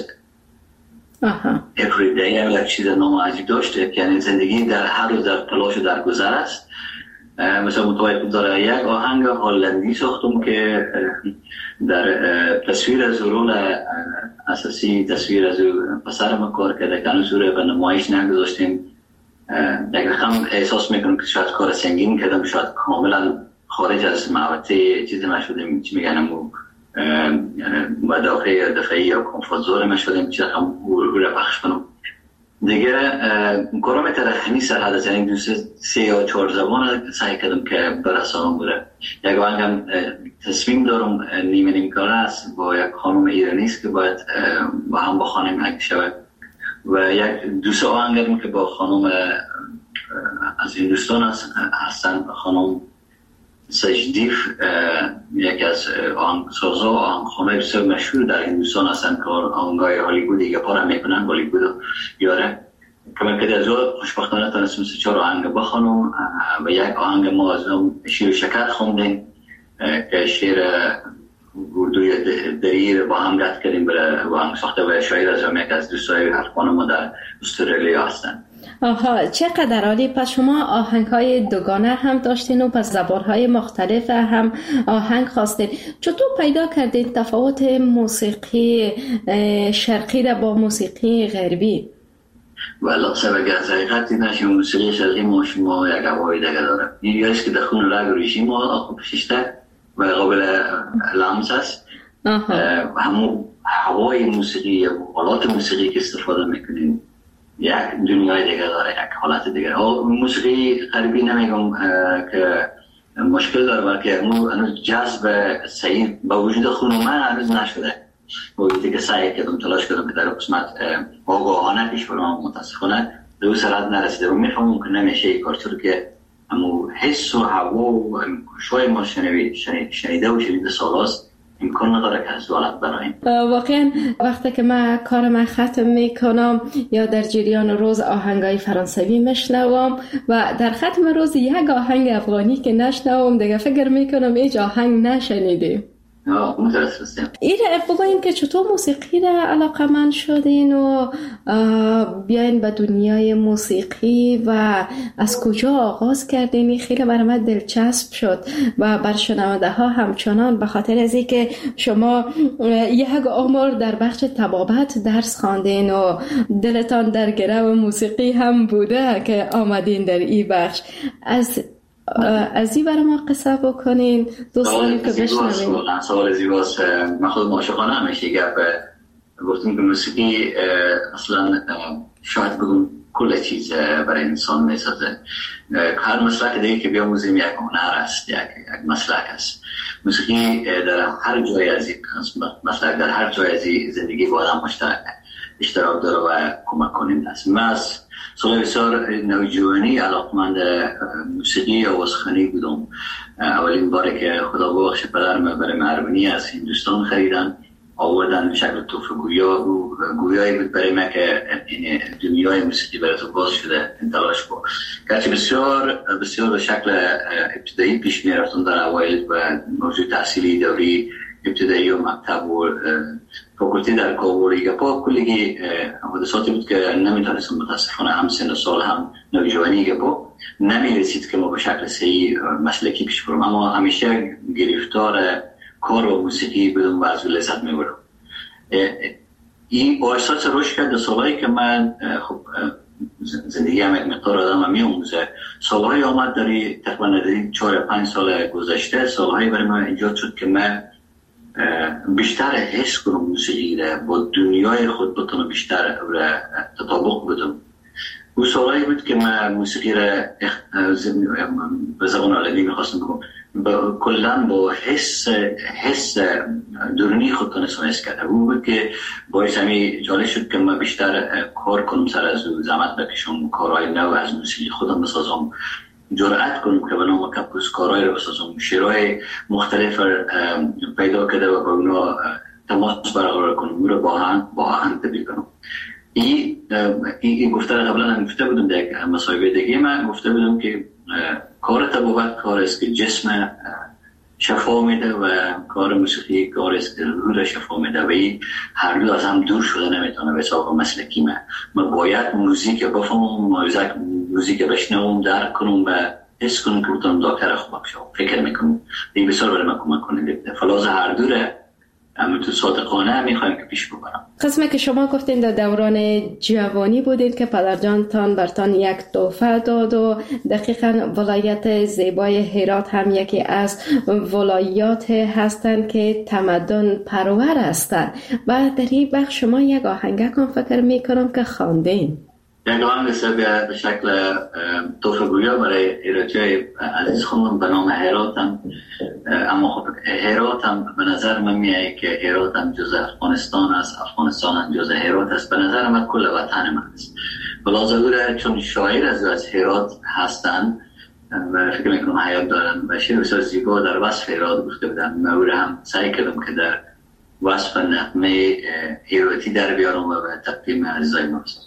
Every Day. یک چیز نام عجیب داشته که یعنی زندگی در هر روز در تلاش و در گذر است. مثلا متوجه داره یک آهنگ هلندی ساختم که در تصویر از رول اساسی تصویر از پسر ما کار کرده که هنوز رو به نمایش نگذاشتیم. یک رقم احساس میکنم که شاید کار سنگین کردم، شاید کاملا خارج از محوطه چیز ما شدیم، چی میگن امو مدافع دفعی یا کمفورت زون ما شدیم، چی رقم رو پخش کنم دیگه. کارم ترخمی سرحد است، یعنی دوست سه یا چهار زبان سعی کردم که برسانم بوده. یک آهنگم تصمیم دارم نیمه نیم کاره است با یک خانم ایرانی است که باید با هم بخوانیم اگه شود و یک دوست آهنگم که با خانم از هندوستان هستن، خانم سجدیف، یکی از آهنگسازا و آهنگخوانای بسیار مشهور در هندوستان هستن که آهنگای هالیوودی گپا میکنن، هالیوود یاره که من که از اون خوشبختانه تونستم سه چهار آهنگ بخوانم و یک آهنگ ما از اون شیر و شکر خوندیم که شیر اردوی دری با هم رد کردیم برای آهنگ ساخته و شاعر از هم یک از دوستای افغان ما در استرالیا هستن. آها چقدر عالی. پس شما آهنگ‌های دوگانه هم داشتین و پس زبان‌های مختلف هم آهنگ خواستین. چطور پیدا کردین تفاوت موسیقی شرقی را با موسیقی غربی؟ والا سبب از حقیقت نشه موسیقی شرقی ما شما یک هوای دیگه داره. این که در خون رگ ریشی ما آخو پشیشته و قابل لمس است. همون هوای موسیقی و آلات موسیقی که استفاده میکنیم یک دنیای دیگه داره، یک حالت دیگه. موسیقی غربی نمیگم که مشکل داره، بلکه هنوز جذب صحیح با وجود خون من هنوز نشده. با وجودی که سعی کردم تلاش کردم که در قسمت آگاهانه پیش برم، متاسفانه به اون سرعت نرسیده و میفهمم که نمیشه این کار، چون که همون حس و هوا و شاید ما شنیده و شنیده سالاست امکان نداره که از حالت برایم. واقعا وقتی که من کار من ختم میکنم یا در جریان روز آهنگای فرانسوی میشنوم و در ختم روز یک آهنگ افغانی که نشنوم دیگه فکر میکنم هیچ آهنگ نشنیدیم. ایره بگوین که چطور موسیقی را علاقمند شدین و بیاین به دنیای موسیقی و از کجا آغاز کردین؟ خیلی برای من دلچسب شد و بر شنونده ها همچنان، به خاطر از اینکه شما یک عمر در بخش طبابت درس خواندین و دلتان در گرو موسیقی هم بوده که آمدین در این بخش. از از این برای ما قصه بکنین دوستانی که بشنوین. سوال زیباست. من خود عاشقانه همیشه گپ گفتم که موسیقی اصلا شاید بگم کل چیز برای انسان میسازه. هر مسلک دیگه که بیاموزیم یک هنر است، یک یک مسلک است. موسیقی در هر جای از این مسلک در هر جای از زندگی با آدم مشترک اشتراک داره و کمک کننده است. من از سال بسیار نوجوانی علاقمند موسیقی آوازخوانی بودم. اولین باری که خدا بخش پدرم برای مهربانی از هندوستان خریدن آوردن به شکل تحفه گویا و گویایی بود برای من که این دنیای موسیقی برای تو باز شده انتلاش بود. گرچه بسیار بسیار به شکل ابتدایی پیش می رفتم در اوایل و موضوع تحصیلی دوری ابتدایی و مکتب و فاکولتی در کابل گپا کلی حادثاتی بود که نمیتونستم متاسفانه هم سن و سال هم نوجوانی گپا نمیرسید که ما به شکل صحیح مسلکی پیش برم، اما همیشه گرفتار کار و موسیقی بدون و از لذت میبرم. این با احساس رشد کرد سالهایی که من خب زندگی هم یک مقدار آدم هم میاموزه، سالهایی آمد داری تقریبا داری چهار پنج سال گذشته سالهایی برای من ایجاد شد که من بیشتر حس کنم موسیقی را با دنیای خود بتونم بیشتر تطابق بدم. او سالهایی بود که من موسیقی را به زبان عربی میخواستم بگم کلن با حس حس درونی خود تونستم حس کرده. او بود که باعث همی جالب شد که من بیشتر کار کنم سر از او زحمت بکشم، کارهای نو از موسیقی خودم بسازم، جرأت کنم که بنام کپوس کارهای رو بسازم، شعرهای مختلف پیدا کرده و با اونا تماس برقرار کنم، او رو با هم با هم تبدیل کنم. این این گفته قبلا هم گفته بودم در مصاحبه دیگه من گفته بودم که کار طبابت کار است که جسم شفا میده و کار موسیقی کار است که روح را شفا میده و این هر دو از هم دور شده نمیتونه به حساب مسلکی من من باید موزیک بفهمم، موزیک بشنوم، درک کنم و حس کنم که بتونم دکتر خوب بشم. فکر میکنم این بسیار برای من کمک کننده. فلاز هر دوره اما تو صادقانه میخوایم که پیش ببرم. قسمه که شما گفتین در دوران جوانی بودین که پدرجانتان برتان یک تحفه داد و دقیقاً ولایت زیبای هرات هم یکی از ولایات هستند که تمدن پرور هستند و در این بخش شما یک آهنگه کن فکر میکنم که خواندین. یک آهنگ به شکل تحفه گویا برای ایراجای عزیز خوندم به نام هرات هم. اما خب هرات هم به نظر من میاد که هرات هم جز افغانستان است، افغانستان هم جز هرات است. به نظر من کل وطن من است. بلازگوره چون شاعر از از هرات هستن و فکر میکنم حیات دارن و شعر بسیار زیبا در وصف هرات گفته بودن. من او هم سعی کردم که در وصف نغمه هراتی در بیارم و به تقدیم عزیزای ما بسازم.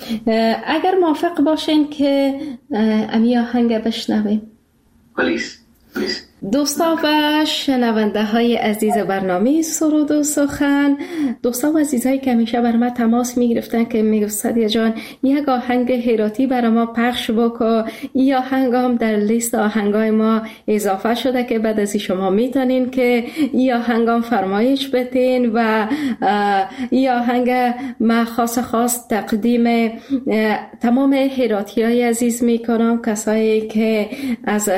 اگر موافق باشین که امی آهنگ بشنویم. پلیس پلیس دوستا و شنونده های عزیز برنامه سرود و سخن، دوستا و عزیزایی که همیشه بر ما تماس می گرفتن که می گفت سادیا جان یک آهنگ هراتی برای ما پخش بکن. این آهنگ هم در لیست آهنگای ما اضافه شده که بعد از شما میتونین که این آهنگ هم فرمایش بتین و این آهنگ ما خاص خاص تقدیم تمام هراتی های عزیز می کنم، کسایی که از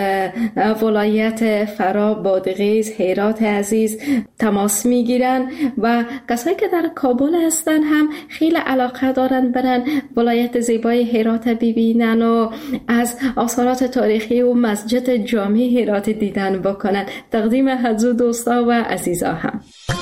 ولایت فرا، بادغیس، هرات عزیز تماس میگیرن و کسایی که در کابل هستن هم خیلی علاقه دارن برن ولایت زیبای هرات ببینن و از آثارات تاریخی و مسجد جامع هرات دیدن بکنن. تقدیم حضور دوستا و عزیزا هم.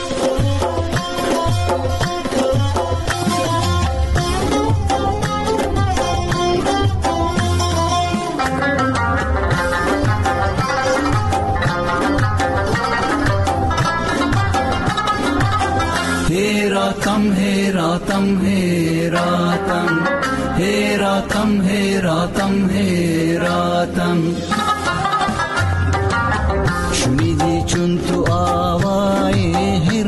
Heratam, Heratam, Heratam, Heratam, Heratam, Heratam. شنیدی چون تو آوای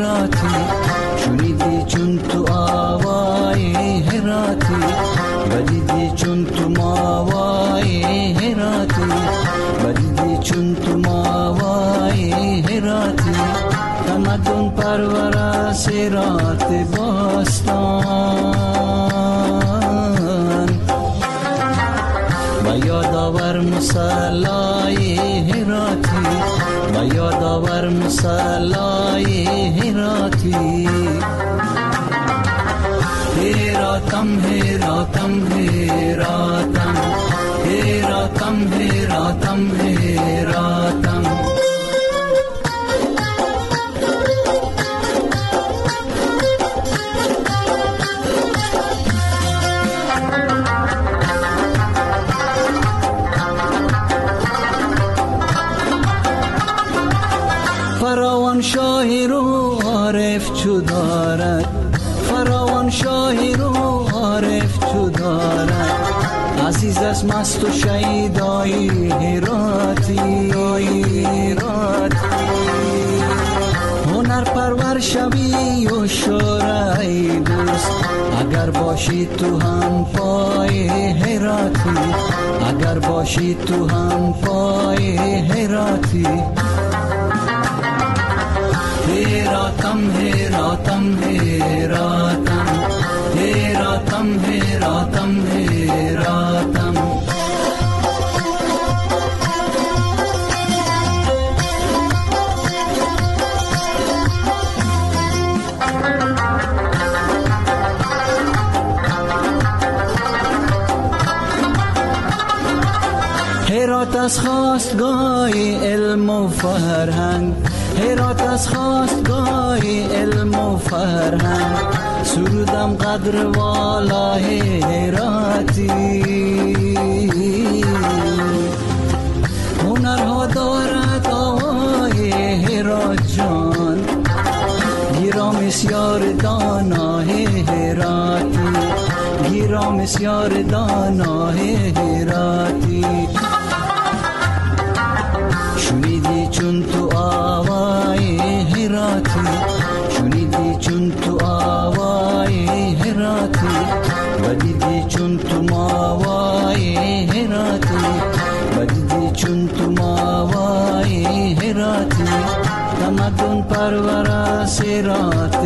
هراتی شنیدی چون تو آوای هراتی بدیدی چون تو ماوای هراتی بدیدی چون تو ماوای هراتی تمدن پرور سیرات باستان و یادآور مصلای هراتی و یادآور مصلای هراتی هراتم هراتم هراتم هراتم هراتم هراتم فراوان شاهی رو عارف چو دارد فراوان شاهی رو عارف چو دارد عزیز از مست و شیدای هراتی هنر پرور شوی و شورای دوست اگر باشی تو هم پای هراتی اگر باشی تو هم پای هراتی هراتم هراتم هراتم هراتم هراتم هراتم هرات از خواستگاه علم و فرهنگ هرات از خواستگاه علم و فرهنگ سرودم قدر والا هراتی هنرها دارد آوای هرات جان گیرا مسیار دانا هراتی گیرا مسیار دانا هراتی شنیدی چون تو آوای هراتی شنیدی چون تو آوای هراتی بدیدی چون تو ماوای هراتی بدیدی چون تو ماوای هراتی تمدن پرور سیرات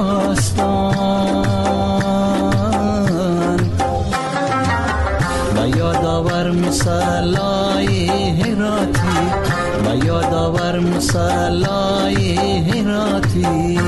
باستان و یادآور مصلای هراتی و یادآور مصلای هراتی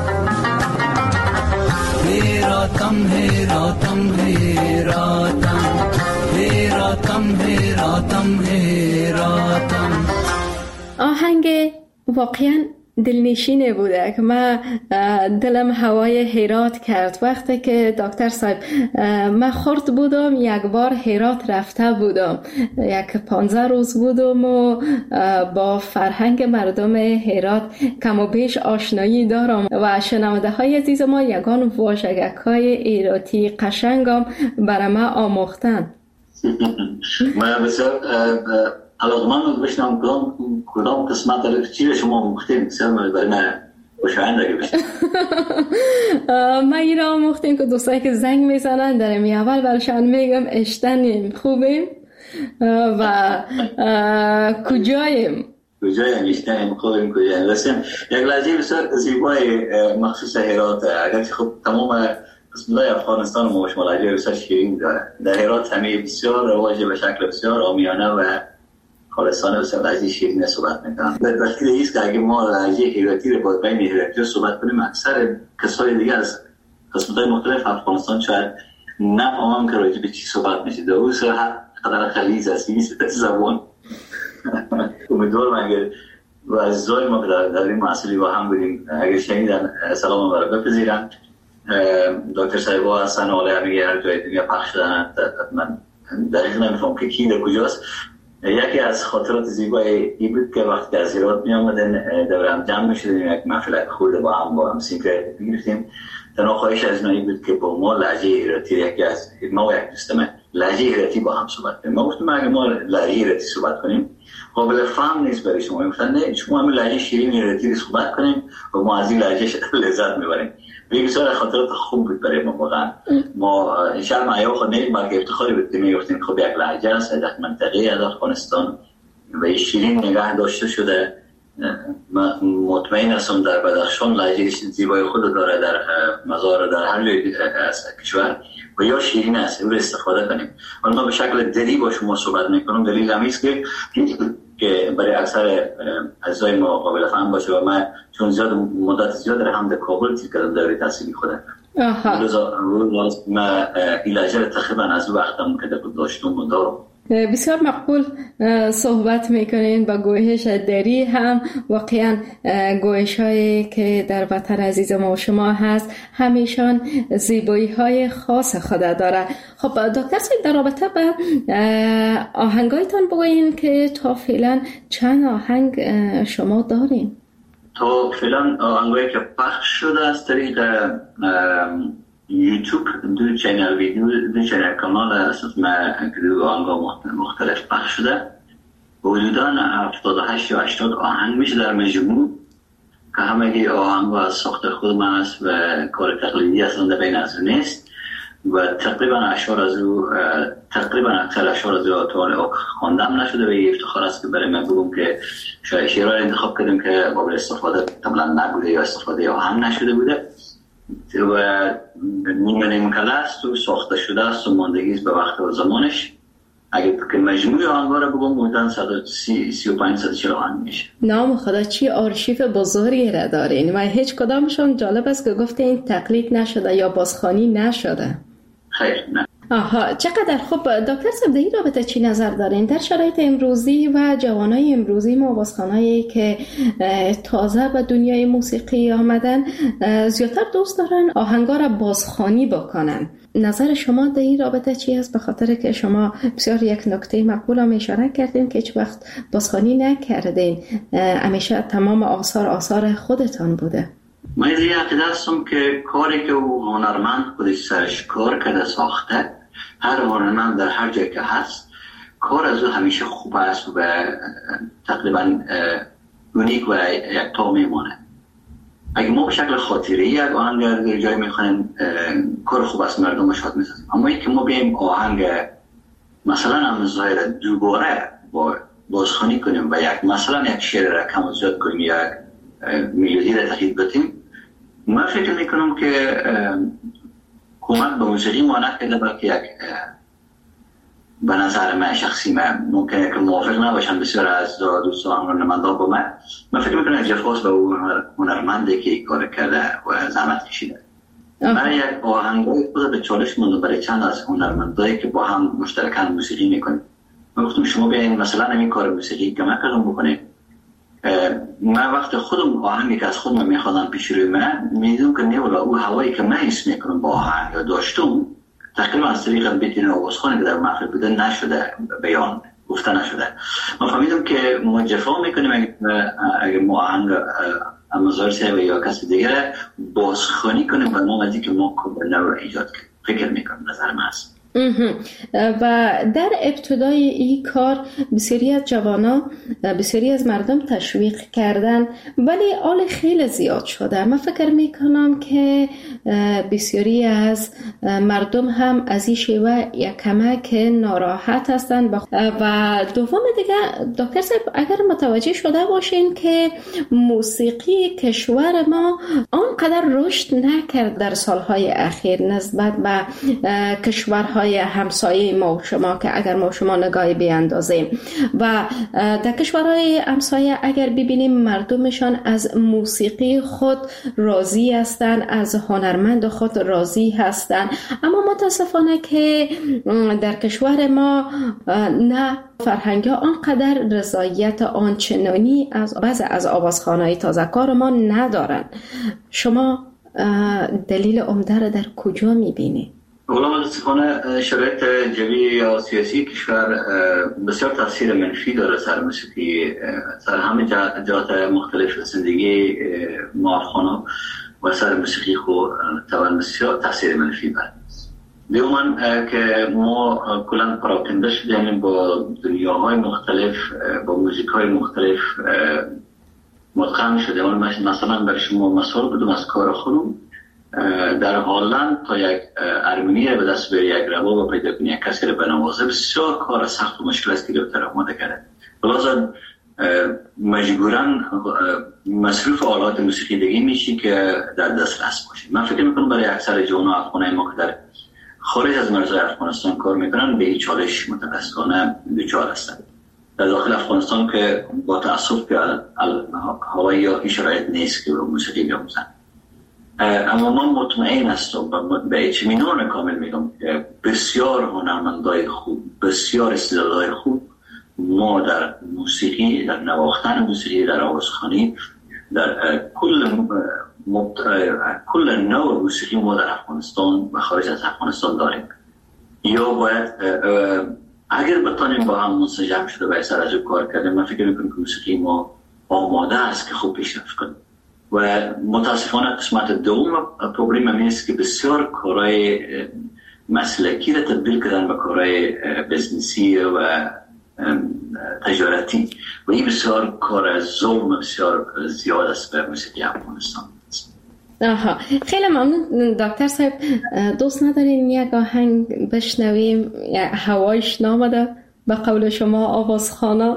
هراتم هراتم هراتم هراتم هراتم هراتم آهنگ واقعا دلنشینه بوده که من دلم هوای هرات کرد. وقتی که دکتر صاحب من خرد بودم یک بار هرات رفته بودم، یک پانزده روز بودم و با فرهنگ مردم هرات کم و بیش آشنایی دارم و شنونده های عزیز ما یگان واژگک های ایراتی قشنگم برای من آموختن. من بسیار علاقمند بشنم کدام کدام قسمت رو چی شما مختیم بسیار برای من خوشایند اگه بشنم. من این را مختیم که دوستایی که زنگ میزنن در می اول برشان میگم اشتنیم خوبیم و کجاییم کجاییم اشتنیم خوبیم کجاییم. رسیم یک لحظه بسیار زیبای مخصوص هرات اگر خب تمام قسمت‌های افغانستان ما شما لحظه بسیار شیرین داره. در هرات همه بسیار رواج به شکل بسیار عامیانه و خالصانه بسیار لحظه شیرین صحبت میکنم. به دلیل ایست که اگه ما لحظه هراتی رو با بین هراتی صحبت کنیم اکثر کسای دیگه از قسمت‌های مختلف افغانستان شاید نفهمم که راجع به چی صحبت میشه. در اون سر قدر خلیز است نیست زبان. امیدوارم اگر و عزیزای ما در این محصولی با هم بودیم اگر شنیدن سلام برای بپذیرن. دکتر صاحبا هستن و همه هر جای دنیا پخش شدن. من دقیق نمیفهم که کی در کجاست. یکی از خاطرات زیبای این بود که وقتی از هرات می آمدن دور هم جمع می شدیم یک محفل خورده با هم با هم سینکرت می گرفتیم. تنها خواهش از این بود که با ما لهجه هراتی یکی از ما و یک دوست من لهجه هراتی با هم صحبت کنیم. ما گفتیم اگه ما لهجه هراتی صحبت کنیم قابل فهم نیست برای شما، گفتن نه شما هم لهجه شیرین هراتی صحبت کنیم و ما از این لهجه لذت میبریم. بسیار خاطرات خوب بود برای ما واقعا. ما ان شاء الله ایام خود نید ما که افتخاری بود میگفتیم خب یک لهجه است در منطقه از افغانستان و شیرین نگاه داشته شده. مطمئن هستم در بدخشان لهجه زیبای خود داره، در مزار در هر جای از کشور و یا شیرین است او استفاده کنیم. ولی ما به شکل دلی با شما صحبت میکنم. دلیل همین است که که برای اکثر عزیزای ما قابل فهم باشه و من چون زیاد مدت زیاد در هم در کابل تیر کردم دوره تحصیلی خودم. آها. روز ما این لهجه تقریبا از وقتم که داشتم و دارم. بسیار مقبول صحبت میکنین. با گویش دری هم واقعا گویش هایی که در وطن عزیز ما و شما هست همیشان زیبایی های خاص خود داره. خب دکتر صاحب در رابطه با آهنگایتان بگوین که تا فعلا چند آهنگ شما دارین؟ تا فعلا آهنگایی که پخش شده از طریق یوتیوب دو چینل ویدیو دو چینل کانال اساس ما دو آهنگا مختلف پخش شده. حدوداً هفتاد و هشت یا هشتاد آهنگ میشه در مجموع که همگی آهنگا از ساخت خود من است و کار تقلیدی اصلا بین از نیست و تقریبا اشعار از او تقریبا اکثر اشعار از او تا خواندم نشده و یه افتخار است که برای من بگم که شاید شعرهای انتخاب کردم که قابل استفاده طبعا نبوده یا استفاده آهنگ نشده بوده و نیمه نیمه کله است و ساخته شده است و ماندگی است به وقت و زمانش. اگه که مجموع آنها را بگم بودن صد و سی و پنج صد و چهل آهنگ میشه. نام خدا چی آرشیف بزرگی را دارین و هیچ کدامشون جالب است که گفته این تقلید نشده یا بازخوانی نشده. خیر نه. آها چقدر خوب. دکتر صاحب در این رابطه چی نظر دارین؟ در شرایط امروزی و جوانای امروزی ما بازخوانایی که تازه به دنیای موسیقی آمدن زیادتر دوست دارن آهنگا را بازخوانی بکنن. نظر شما در این رابطه چی است؟ به خاطر که شما بسیار یک نکته مقبول هم اشاره کردین که هیچ وقت بازخوانی نکردین، همیشه تمام آثار آثار خودتان بوده. من از این عقیده هستم که کاری که او هنرمند خودش سرش کار کرده ساخته، هر هنرمند در هر جای که هست کار از او همیشه خوب است و تقریبا اونیک و یک تا میمانه. اگه ما به شکل خاطری یک آهنگ در جای میخوانیم کار خوب است مردم شاد میسازیم، اما این که ما بیم آهنگ مثلا هم ظاهر دوباره با بازخوانی کنیم و یک مثلا یک شعر را کم و زیاد کنیم یا میلودی را تقلید بتیم، من فکر میکنم که کمک به موسیقی ما نکرده بلکه یک به نظر من شخصی من ممکنه که موافق نباشم بسیار از دوستان هنرمندان با من من فکر میکنم جفاس به اون هنرمنده که این کار کرده و زحمت کشیده. من یک آهنگای خود به چالش موندم برای چند از هنرمندایی که با هم مشترکاً موسیقی میکنیم. من گفتم شما بیاین مثلا همین کار موسیقی کمک کنم بکنید. من وقت خودم آهنگی که از خودم میخوادم پیش روی من میدونم که نه ولی او هوایی که من حس میکنم با آهنگ یا داشتم تقریبا از طریق بیتین آوازخوانی که در محفل بوده نشده، بیان گفته نشده. من فهمیدم که ما جفا میکنیم اگر ما آهنگ امازار صاحب یا کسی دیگر بازخوانی کنیم و نام از که ما کمبرنر رو ایجاد کنیم. فکر میکنم نظر من است. و در ابتدای این کار بسیاری از جوانا بسیاری از مردم تشویق کردن ولی آل خیلی زیاد شده. من فکر میکنم که بسیاری از مردم هم از این شیوه یک کمک ناراحت هستن. و دوم دیگه دکتر صاحب اگر متوجه شده باشین که موسیقی کشور ما آنقدر رشد نکرد در سالهای اخیر نسبت به کشورهای همسایه ما و شما که اگر ما شما نگاهی بیاندازیم و در کشورهای همسایه اگر ببینیم مردمشان از موسیقی خود راضی هستن، از هنرمند خود راضی هستن، اما متاسفانه که در کشور ما نه فرهنگ ها آنقدر رضایت آنچنانی از بعض از آوازخوان‌های تازه‌کار ما ندارن. شما دلیل عمده را در کجا میبینید؟ اولا متاسفانه شرایط جوی یا سیاسی کشور بسیار تاثیر منفی داره سر موسیقی، سر همه جهات مختلف زندگی ما افغانا و سر موسیقی خود طبعا بسیار تاثیر منفی داره. دیومن که ما کلان پراکنده شدیم با دنیاهای مختلف، با موزیک های مختلف متقن شدیم. مثلا بر شما مثال بدم از کار خودم، در هلند تا یک ارمنی به دست بری، یک رباب پیدا کنی، یک کسی رو بنوازه، بسیار کار سخت و مشکل است که دکتر آماده کرده. لازم مجبوراً مصرف آلات موسیقی دیگه میشی که در دسترس باشه. من فکر میکنم برای اکثر جوانان افغانای ما که در خارج از مرزهای افغانستان کار میکنن به این چالش متاسفانه دچار هستند. در داخل افغانستان که با تأسف که هوایی یا هیچ شرایط نیست که موسیقی بیاموزن. اما من مطمئن هستم و به اطمینان کامل میگم که بسیار هنرمندای خوب، بسیار استعدادهای خوب ما در موسیقی، در نواختن موسیقی، در آوازخوانی، در کل مبت... کل نوع موسیقی ما در افغانستان و خارج از افغانستان داریم. یا باید اگر بتانیم با هم منسجم شده و سر از کار کردیم، من فکر میکنم که موسیقی ما آماده است که خوب پیشرفت کنیم. و متاسفانه قسمت دوم پروبلم هم است که بسیار کارهای مسلکی را تبدیل کردن به کارهای بزنسی و تجارتی و این بسیار کار ظلم بسیار زیاد است به موسیقی افغانستان. آها، خیلی ممنون دکتر صاحب. دوست ندارین یک آهنگ بشنویم؟ هوایش نامده به قول شما آوازخانه.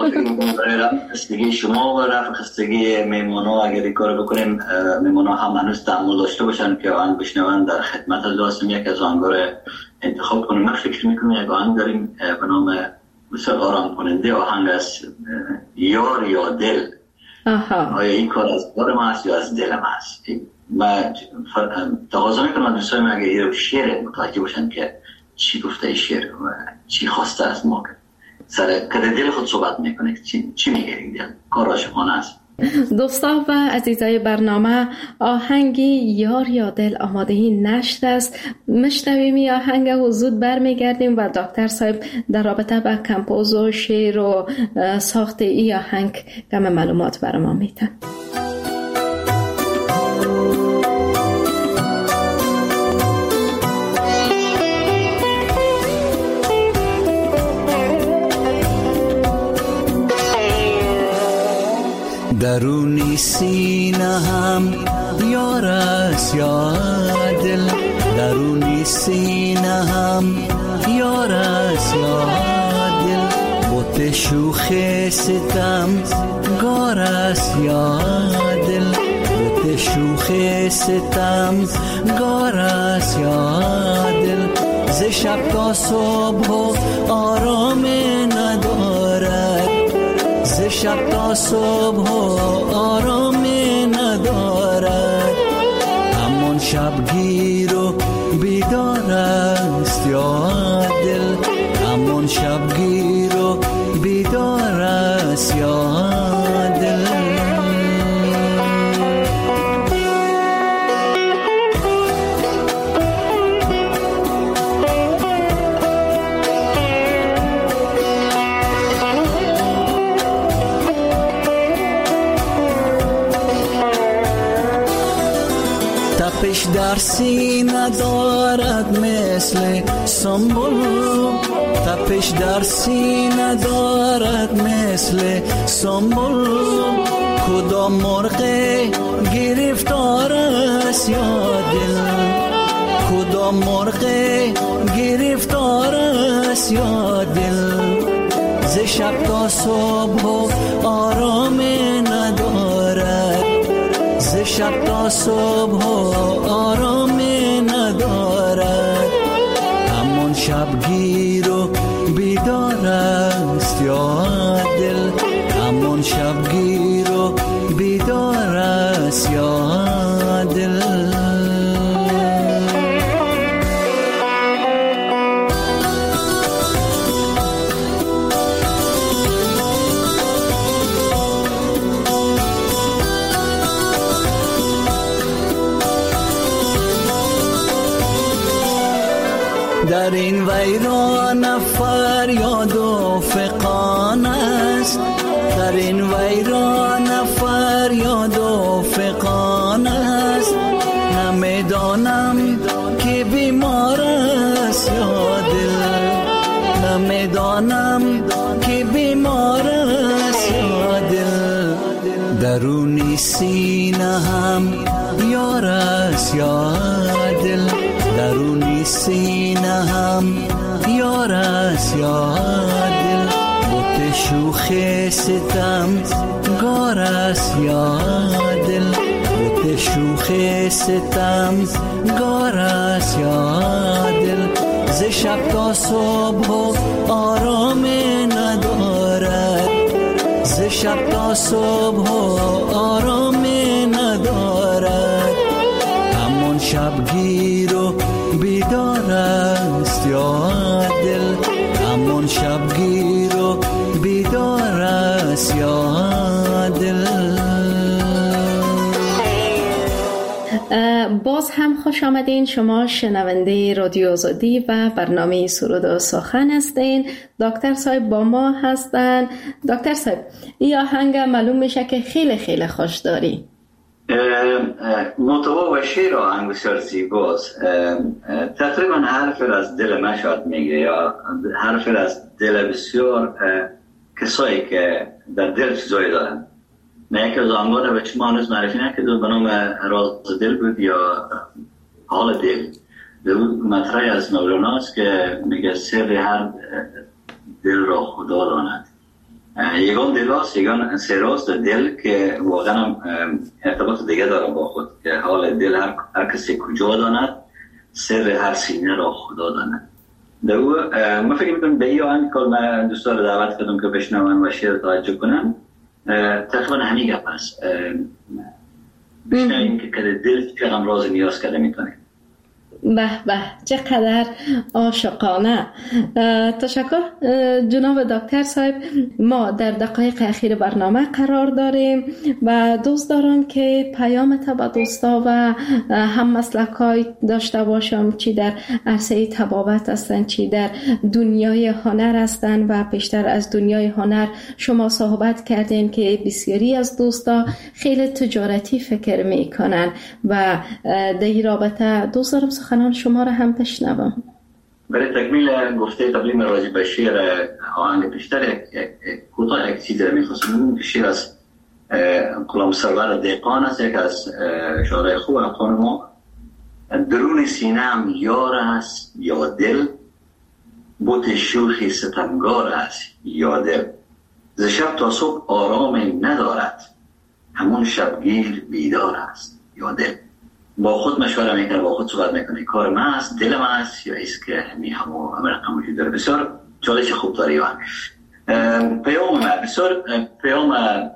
خستگی شما و رفت خستگی میمونا اگر این کار بکنیم، میمونا هم هنوز تحمل داشته باشن که آهنگ بشنون در خدمت لازم یک از آهنگا رو انتخاب کنیم. من فکر میکنم یک آهنگ داریم به نام بسیار آرام کننده، آهنگ از یار یا دل. آها. آیا این کار از کار ما است یا از دل ما است؟ من تقاضا میکنم دوستای من اگر این شعر متوجه باشن که چی گفته شعر و چی خواسته از ما، سر کده دل خود صحبت میکنه، چی, چی میگه این دل، کار عاشقانه است. دوستان و عزیزای برنامه، آهنگی یار یا دل آمادهی نشر است. مشنویم این آهنگ و زود برمیگردیم و دکتر صاحب در رابطه با کمپوز و شعر و ساخت این آهنگ کم معلومات برای ما میتن. درونی سینه هم یار است یا دل، درونی سینه هم یار است یا دل، بوت شوخ ستم گار است یا دل، بوت شوخ ستم گار است یا دل، ز شب تا صبح آرام ندارد، ز شب تا صبح آرام ندارد، همون شبگیر و بیدار است یا دل، همون شبگیر و بیدار است یا دل. تپش در سینه دارد مثل سنبل، تپش در سینه دارد مثل سنبل، کدام مرغ گرفتار است یا دل، کدام مرغ گرفتار است یا دل، ز شب تا صبح آرام ندارد، ز شب تا صبح آرام ندارد، همون شبگیر و بیدار است یا دل، همون شبگیر و بیدار است یا دل. در این ویران فریاد و فغان است، در این ویران فریاد و فغان است، نمیدانم که بیمار میدانم که بیمار است یا دل، درونی سینه هم یار است یا دل، درونی سینه هم یار است یا دل، بوت شوخ ستم گار است یا دل، بوت شوخ ستم گار است یا دل، ز شب تا صبح آرام ندارد، ز شب تا صبح آرام ندارد، همون شبگیر و بیدار است یا دل، همون شبگیر و بیدار است یا دل. باز هم خوش آمدین. شما شنونده رادیو آزادی و برنامه سرود و سخن هستین. دکتر صاحب با ما هستن. دکتر صاحب این آهنگ معلوم میشه که خیلی خیلی خوش داری. محتوا و شعر آهنگ بسیار زیباست. تقریبا حرف از دل من شاید میگه یا حرف از دل بسیار کسایی که در دل چیزایی دارن. من یکی از آنگاه رو به شما هنوز معرفی نکردم، به نام راز دل بود یا حال دل. در اون مطرح از مولانا است که میگه سر هر دل را خدا داند. یگان دل هست، یگان سر هست دل که واقعا ارتباط دیگه داره با خود، که حال دل هر, هر کسی کجا داند، سر هر سینه را خدا داند. در اون من فکر میکنم به این آهنگ که من دوستان رو دعوت کردم که بشنون و شعر توجه کنم، تقریبا همین گپ است. بشنویم که کده دل چقدر راز نیاز کرده میتونه. به به چقدر عاشقانه. تشکر جناب دکتر صاحب. ما در دقایق اخیر برنامه قرار داریم و دوست دارم که پیامت با دوستا و هم مسلکای داشته باشم، چی در عرصه طبابت هستن، چی در دنیای هنر هستن و پیشتر از دنیای هنر شما صحبت کردین که بسیاری از دوستا خیلی تجارتی فکر میکنن و در این رابطه دوست دارم سخنان شما را هم بشنوم. برای تکمیل گفته قبلی راجع به شعر آهنگ پیشتر کوتاه یک چیزی را می‌خواستم که شعر از غلام سرور دهقان است، یک از شاعرای خوب افغان ما. درون سینه‌ام یار است یا دل، بوت شوخ ستمگار است یا دل، ز شب تا صبح آرام ندارد، همون شبگیر بیدار است یا دل. با خود مشوره میکنه، با خود صحبت میکنه، کار من است، دل من است یا ایست که همی همو همه رقم وجود داره. بسیار چالش خوب داری. پیام من بسیار پیام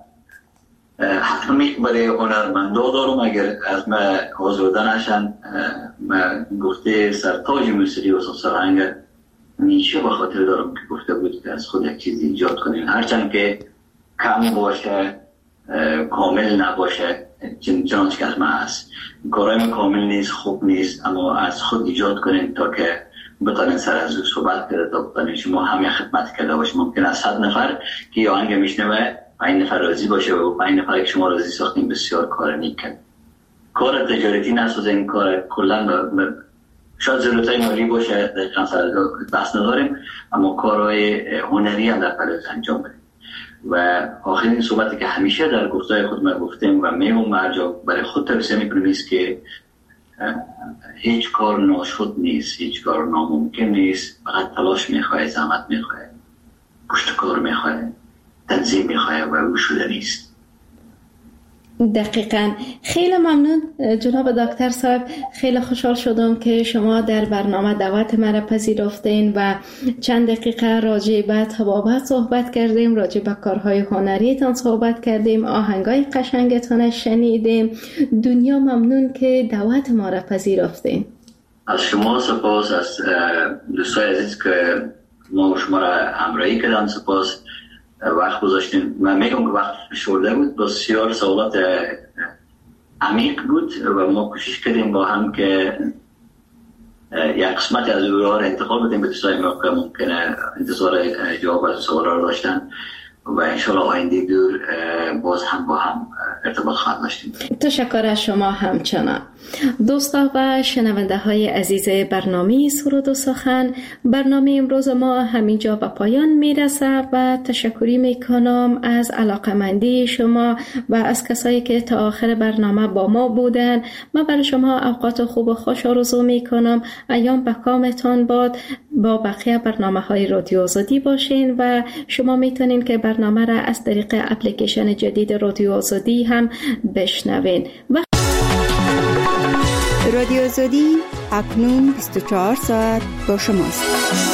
حتمی برای هنرمندا دارم. اگر از من آزرده نشن، من گفته سرتاج موسیقی و سرهنگ نیچه به خاطر دارم که گفته بود که از خود یک چیز ایجاد کنیم، هرچند که کم باشه، کامل نباشه، چنانچه که از من هست. کارهای کامل نیست، خوب نیست، اما از خود ایجاد کنیم تا که بتانین سر از او صحبت کرده، تا بتانین شما همه خدمت کرده باشه. ممکن است صد نفر که یه آهنگ میشنوه پنج نفر راضی باشه و پنج نفر که شما راضی ساختین بسیار کار نیک کرد. کار تجارتی نسازین، کار کلا شاید ضرورتای مالی باشه، دقیقا سر بحث نداریم، اما کارهای هنری هم در پلوز انجام بدیم. و آخرین صحبتی که همیشه در گفتای خود ما گفتیم و میگم هر جا برای خود توصیه میکنیم است که هیچ کار ناشد نیست، هیچ کار ناممکن نیست، فقط تلاش میخواه، زحمت میخواه، پشت کار میخواه، تنظیم میخواه و او شده نیست. دقیقاً. خیلی ممنون جناب دکتر صاحب. خیلی خوشحال شدم که شما در برنامه دعوت مرا پذیرفتین و چند دقیقه راجع به طبابت صحبت کردیم، راجع به کارهای هنریتان صحبت کردیم، آهنگای قشنگتان شنیدیم. دنیا ممنون که دعوت ما را پذیرفتین. از شما سپاس، از دوستای عزیز که ما شما را همراهی کردن سپاس، وقت گذاشتیم. من میگم که وقت شورده بود، بسیار سوالات عمیق بود و ما کوشش کردیم با هم که یک قسمت از او را انتقال بدیم به دوستای ما که ممکنه انتظار جواب از سوال را داشتن و انشاءالله آینده دور باز هم با هم ارتباط خواهد داشتیم. تشکر از شما همچنان. دوستا و شنونده های عزیز برنامه سرود و سخن، برنامه امروز ما همینجا به پایان میرسه و تشکری میکنم از علاقمندی شما و از کسایی که تا آخر برنامه با ما بودن. من برای شما اوقات خوب و خوش آرزو میکنم. ایام به کامتان باد. با بقیه برنامه های رادیو آزادی باشین و شما میتونین که برنامه را از طریق اپلیکیشن جدید رادیو آزادی هم بشنوین. و رادیو آزادی اکنون بیست و چهار ساعت با شماست.